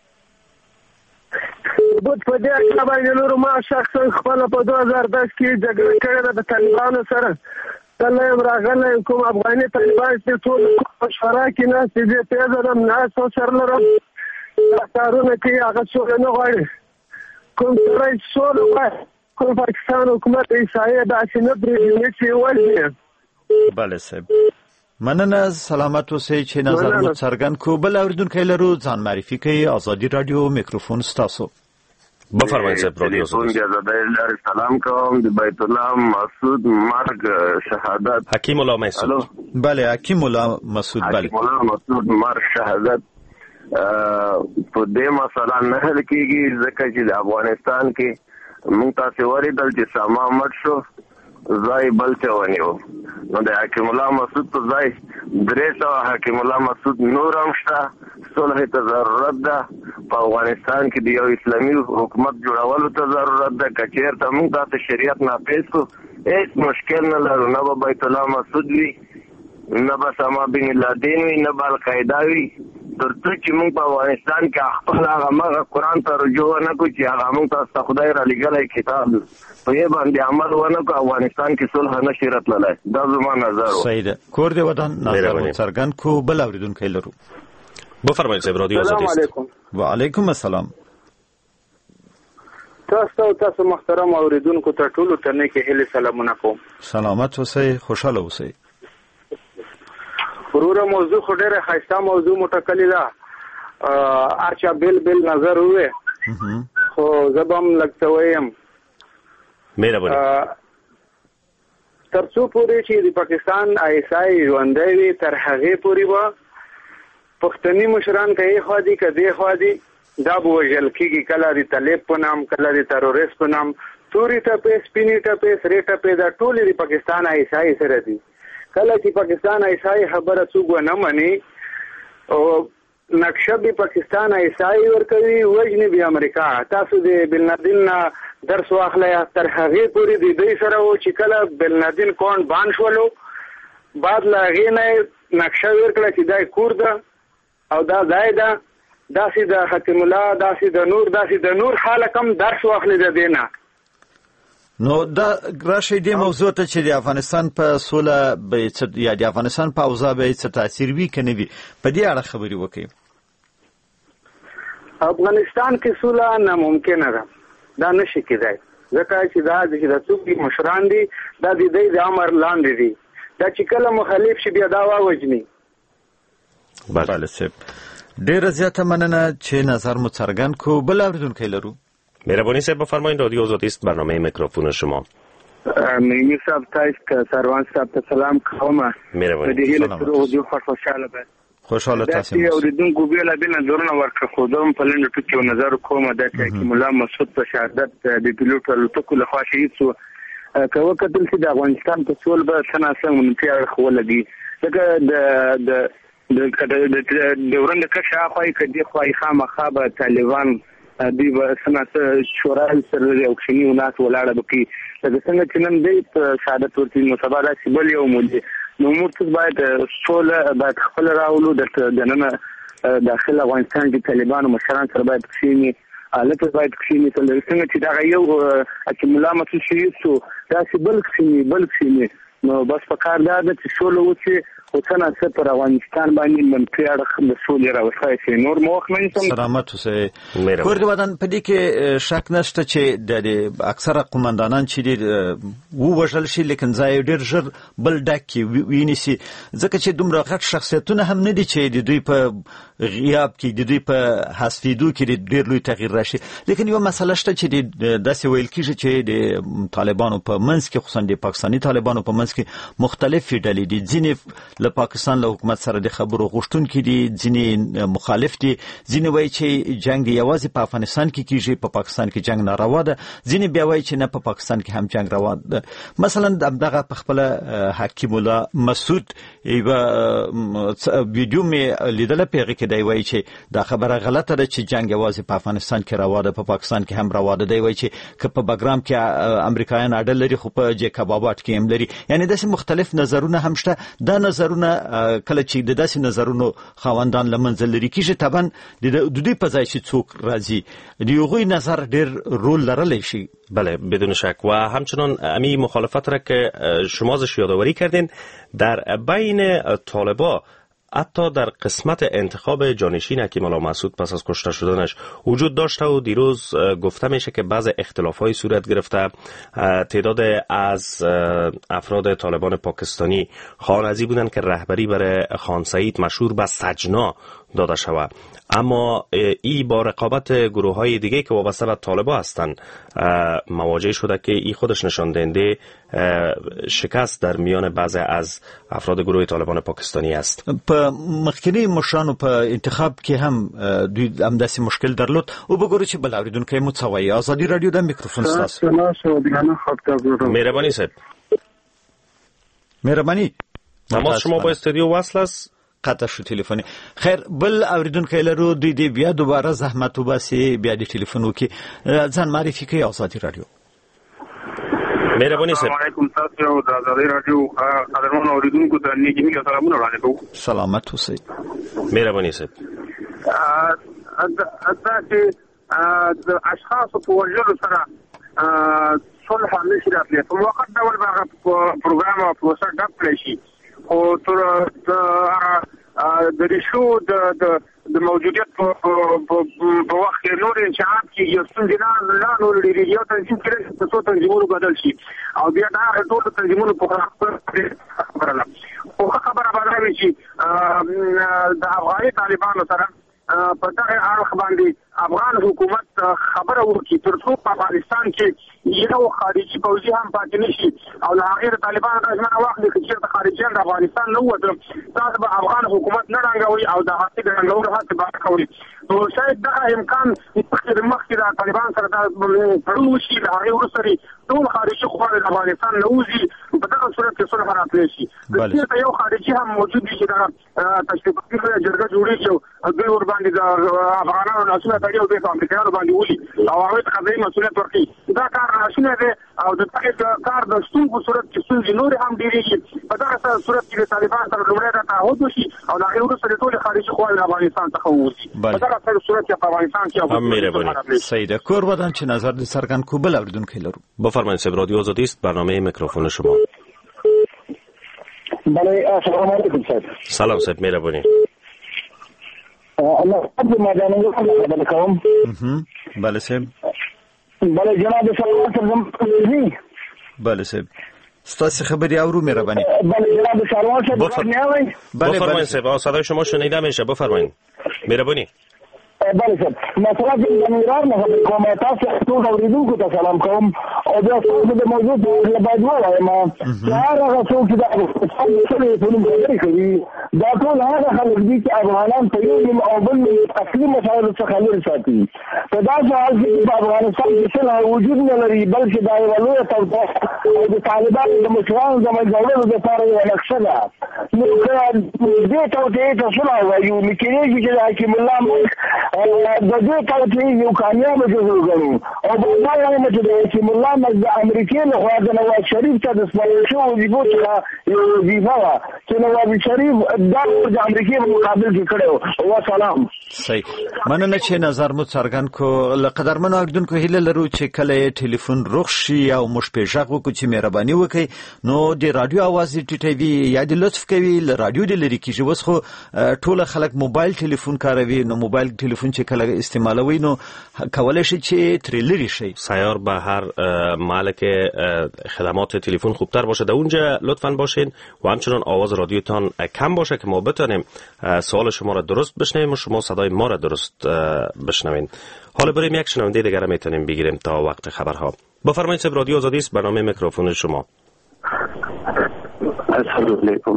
ثبوت په دې اکله باندې نور ما شخصا خپل په 2010 کې جګړه کړې د طالبانو سره کله هم راغلی کوم افغاني طالبان چې ټول مشوره کې نه چې پیدا نه ناسو سره لرم کارونه کوي هغه څه نه غواړي کوم سره څول وایي کوم پاکستان حکومت ایسایه داسې نه پرېږدي چې ولې. بله صاحب مننه سلامت اوسئ چې نظر مو څرګند کو. بل اوریدونکی لرو ځان معرفي کوي. آزادي رادیو میکروفون ستاسو. بفرمایید صاحب رادیو زاده سلام کوم د بیت الله مسعود مرګ شهادت حکیم الله مسعود. بله حکیم الله مسعود. بله حکیم الله مسعود مرګ شهادت په دې مسله نه حل کیږي ځکه چې د افغانستان کې موږ تاسو وریدل چې ساما مټ شو ځای بل څه ونیو نو د حکیم الله مسعود په ځای 300 حکیم الله مسعود نور هم شته. صلح ته ضرورت ده په افغانستان کې د یو اسلامي حکومت جوړولو ته ضرورت ده. که چېرته موږ تاسو شریعت نافذ کړو هیڅ مشکل نه لرو، نه به بیت الله مسعود وي، نه به اسامه بن لادن وي، نه به القاعده وي، تر څو چې موږ په افغانستان کې خپل هغه مغه قرآن ته رجوع نه کړو چې هغه موږ تاسو ته خدای را لېږلی کتاب په یې باندې عمل ونه کړو افغانستان کې صلح نه شي راتللی. دا زما نظر و. صحیح ده. کور دې ودان نظر مو څرګند کو. بل اوریدونکی لرو. بفرمایید صاحب رادیو آزادي. السلام علیکم. وعلیکم السلام. تاسو محترم اوریدونکو ته ټولو ته نیکې هیلې سلامونه کوم. سلامت اوسئ، خوشاله اوسئ. وروره موضوع خو ډېره ښایسته موضوع مو ټاکلې ده، هر چا بېل نظر ووې خو زه به هم لږ څه ویم. مهرباني تر څو پورې چې د پاکستان ایسای ژوندی وي تر هغې پورې به پښتني مشران که یې خوا دي که دې خوا دي دا به وژل کېږي، کله د طالب په نام کله د تروریست په نام. تورې ټپې سپینې ټپې سرې ټپې دا ټولې د پاکستان ایسای سره دي. کله چې پاکستان ایسای خبره څوک ونه مني او نقشه به پاکستان ایسای ورکوي وژني به امریکا. تاسو د بن لادن نه درس واخلئ تر هغې پورې د دوی سره و چې کله بن لادن کونډ بان شولو بعد له هغې نه نقشه ورکړه چې دا کور ده او دا ځای ده، داسې د حکیم الله داسې د نور خلک هم درس واخلي د دې نه. نو دا راشي دې موضوع ته چې د افغانستان په سوله یا د افغانستان په اوضاع به څه تاثیر وي که نه وي په دې اړه خبرې وکړئ. افغانستان کې سوله ناممکنه ده، دا نشي کېدای ځکه چې دا د څوک مشران دي دا د دوی د امر لاندې دي، دا چې کله مخالف شي بیا دا واوجني. بله صاحب ډېره زیاته مننه چې نظر مو څرګند کو. بل اوریدونکی لرو. مهربانی صاحب بفرمایید رادیو آزادی است برنامه میکروفون شما. میمی صاحب تایست سروان صاحب ته سلام کوم. مهربانی. د دې له رادیو خوشاله به. خوشاله تاسو. دا اوریدونکو بیل نظرونه ورکړه خو دوم په لنډ ټکو نظر کوم دا چې حکیم الله مسعود په شهادت د پیلوټ الوتکو له خوا شهید شو. کوه کتل چې د افغانستان په سول به څنګه منفي خو لګي دغه د ورند کښه خوای کدي خوای خامخا به طالبان دی به څنګه شورای سره یو کښینی وناس ولاړه بکی لکه څنګه چې نن دی په شهادت ورته مصابره سیبل یو مولي نو موږ باید سوله باید خپل راولو د نن داخل افغانستان کې طالبان مشران سره باید کښینی الته باید کښینی څنګه چې دا یو حکیم الله مسعود شهید شو دا سیبل کښینی نو بس په کار دا چې سوله وچی خو څنګه چې پر افغانستان باندې منفي اړخ د سولې راوښای شي نور موخ نه سم. سلامت اوسئ. کور د وطن په دې کې شک نشته چې د اکثره قومندانان چې دي ووژل شي لیکن ځای ډېر ژر بل ډک وینیسي ځکه چې دومره غټ شخصیتونه هم نه دي چې د دوی په غیاب کې د دوی په حذفېدو کې ډېر لوی تغییر راشي. لیکن یو مسله شته چې داسې ویل کېږي چې د طالبانو په منځ کې خصوصا د پاکستاني طالبانو په منځ کې مختلفې ډلې دي. ځینې له پاکستان له حکومت سره د خبرو غوښتونکي دي، ځینې مخالف دي، ځینې وایي چې جنگ یوازې په افغانستان کې کیږي، په پاکستان کې جنگ ناروا ده، ځینې بیا وایي چې نه په پاکستان کې هم جنگ روا ده. مثلا دغه په خپل حکیم الله مسعود یو ویډیو مې لیدله، پیغه کې دی وایي چې دا خبره غلطه ده چې جنگ یوازې په افغانستان کې روا ده، په پاکستان کې هم روا ده. دی وایي چې که په بګرام کې امریکایان اډل لري خو په جیکب آباد کې هم لري. یعنی داسې مختلف نظرونه هم شته. دا نظرونه کله چې د داسې نظرونو خاوندان لمنځه لري کیږي، طبعا د دوی په ځای چې څوک راځي د هغوی نظر ډېر رول لرلی شي. بله بدون شک. و همچنان امی مخالفت را که شما ازش یادآوری کردین، در بین طالبا حتی در قسمت انتخاب جانشین حکیم الله مسعود پس از کشته شدنش وجود داشته و دیروز گفته میشه که بعض اختلاف‌های صورت گرفته. تعداد از افراد طالبان پاکستانی خواهان بودن که رهبری برای خان سعید مشهور به سجنا داده شود، اما ای با رقابت گروه‌های دیگه که وابسته به طالبان هستند مواجه شده که ای خودش نشان دهنده شکست در میان بعضی از افراد گروه طالبان پاکستانی است. په مخکنی مشرانو په انتخاب کې هم دوی هم داسې مشکل درلود. او بګورو چې بل اوریدونکو مو څه وایي. ازادي رادیو د میکروفون ستاسو. مهربانی صاحب. مهربانی. تماس شما با استودیو وصل است. قطع شو تلفنی. خیر بل اوریدونکو لرو دوی بیا دوباره زحمت وباسي، بیا د ټلیفون وکي ځان معرفي کوي. ازادي رادیو. مهربانی صاحب. السلام علیکم تاسو د ازادي رادیو قدرمن اوریدونکو ته نیکی ملي سلامونه وړاندې کوم. سلامت اوسئ. مهربانی صاحب. چې د اشخاص په وجلو سره صلح نشي راتلی، په وخت ډول به پروګرام او پروسه ډک کړی شي، خو تر د ریشو د موجودیت په وخت کې نور انشاءات کې یو څنګه نه نور لري، یو تنظیم کې څه څه تنظیمونه بدل شي او بیا دا ټول تنظیمونه په خبره او خبره بدلوي چې د افغاني طالبانو سره په دغه اړه باندې افغان حکومت خبره وکړي تر څو په افغانستان کې یو خارجي پوځي هم پاتې نشي او له هغه طالبانو د ځمنه واخلي چې د خارجيان د افغانستان نه وته تاسو به افغان حکومت نه رانګوي او د هغه د رانګولو هڅه به کوي. نو شاید دا امکان مخکې د طالبان سره د تړون وشي، د هغه وروسته ټول خارجي قواوې د افغانستان نه وځي، په دغه صورت کې صلح راتلی شي. دلته یو خارجي هم موجود دي چې دا تشریفاتي جرګه جوړېږي او دوی ور باندې د افغانانو ناسونه تړي او د امریکایانو باندې ولي او هغه ته قضایي مسؤلیت ورکړي. دا کار ناشونه دی او د دغه کار د ستون په صورت کې ستونزې نور هم ډېرېږي. په دغه صورت کې د طالبان سره لومړی دا تعهد وشي او د هغې وروسته د ټولې خارجي قواوې د افغانستان څخه ووځي. په دغه صورت کې په افغانستان کې سید کور ودان چې نظر د څرګند کو بل اوریدونکي لرو. بفرمایید صاحب. رادیو آزادی است، برنامه میکروفون شما. بله السلام علیکم صاحب. سلام صاحب. مهربانی. الله قبل ما جانب خبر کوم. بله صاحب. بله جناب سلام سلام. بله صاحب. ستاسو خبری اورو مهربانی. بله جناب سلام صاحب. بفرمایید صاحب. صدای شما شنیده میشه. بفرمایید. مهربانی. بله صاحب. مثلا د ایران نه کوم تاسو ټول اوریدونکو ته سلام کوم او دا څه د موضوع په اړه باید ووایم. هغه څوک چې د افغانستان په نوم کوي دا ټول هغه خلک دي چې افغانان په یو او بل اصلي مسایلو څخه لرې ساتي. په داسې حال کې په افغانستان کې څه وجود نه لري، بلکې دا یوه لویه توطیه او د طالبانو د مشرانو د منځوړلو دپاره یوه نقشه ده. نو که دې توطیې ته صلح وایو نو کېدای شي چې د حکیم الله د دې توطیې یو کامیابه جزو ګڼو او بل دا وایم چې د حکیم الله د امریکې لخوا د نواز شریف ته د سپارل شوو وظیفو څخه یوه وظیفه وه چې نواز شریف دا د امریکې په مقابل کې کړی و. وسلام. صحیح. مننه چې نظر مو څرګند کو. له قدرمنو اوریدونکو هیله لرو چې کله ټلیفون رخ شي او موږ پې غږ وکړو چې مهرباني وکړئ نو د رادیو اواز ټیټوي یا د لطف کوي له رادیو د لرې کېږي. اوس خو ټوله خلک موبایل ټلیفون کاروي، نو موبایل ټلیفون چې کله استعمالوي نو کولی شي چې ترې لرې شي. سیار به هر محل که خدمات تلفن خوبتر باشه در اونجا لطفاً باشین و همچنان آواز رادیوتان کم باشه که ما بتانیم سوال شما را درست بشنویم و شما صدای ما را درست بشنوین. حالا بریم یک شنونده دیگر میتونیم بگیریم تا وقت خبرها. بفرمایید صاحب. رادیو آزادی است، برنامه میکروفون شما. السلام علیکم.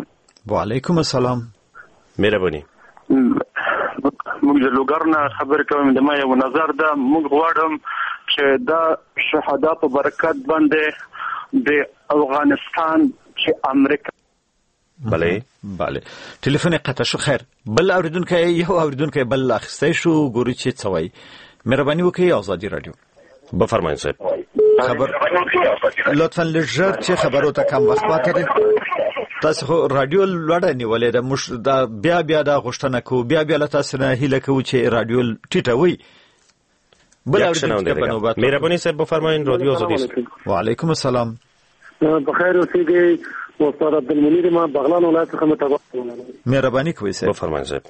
وعلیکم السلام. مهرباني. موږ د لوګرنا خبر کوم د ما یو نظر ده. موږ غواړم چې دا شهدا په برکت باندې د افغانستان چې امریکا بله ټلیفون قطع شو. خیر بل اوریدونکو بل اخستای شو ګوري چې څه وایي. مهرباني وکړئ آزادي رادیو بفرمایئ صاحب. خبر لطفا لږ چې خبرو ته کم وخت پاتې دی. تاسو خو رادیو لوړه نیولې ده. موږ دا بیا دا غوښتنه کوو بیا له تاسو نه هیله کوو چې رادیو ټیټه وي. بل اوریدونکو په نوبت مهرباني صاحب بفرمایئ. رادیو آزادی. وعلیکم السلام. بخیر اوسئ. استاد عبدالمنیر ما بغلان ولایت څخه متابعت. مهرباني کوئ صاحب. بفرمایئ صاحب.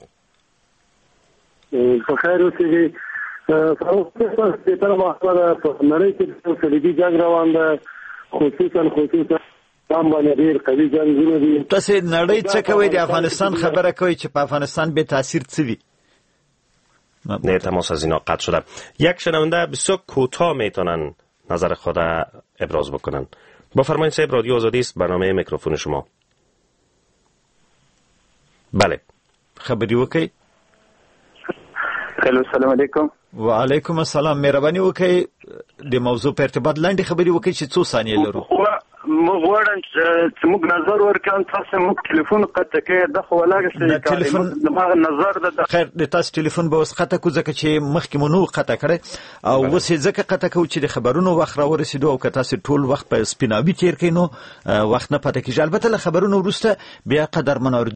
بخیر اوسئ. سره د طرف اخبار په نړۍ کې صلیبي جنگ روان ده. خصوصا تام باندې ډېر قوي جنگونه دي. تاسو نړۍ څه کوي د افغانستان خبره کوي چې په افغانستان به تاثیر څه وي؟ نه تماس از اینا قطع شده. یک شنونده بسیار کوتاه میتونن نظر خود ابراز بکنن. بفرمایید صاحب. رادیو آزادی است. برنامه میکروفون شما. بله خبری وکړئ. السلام علیکم. وعلیکم السلام. مهرباني وکړئ د موضوع په ارتباط لاندې خبري وکړئ چې څو ثانیې لرو. موږ غواړم چې موږ نظر ورکړو. تاسو موږ ټلیفون قطع کړئ. د خو ولاګه چې ټلیفون دغه نظر ده. خیر د تاسو ټلیفون به اوس قطع کو ځکه چې مخکې مونږ قطع کړی او اوس ځکه قطع کو چې د خبرونو وخت را ورسېدو او که تاسو ټول وخت په سپیناوي تیر کړئ نو وخت نه پاتې کیږي. البته له خبرونو وروسته بیا قدرمن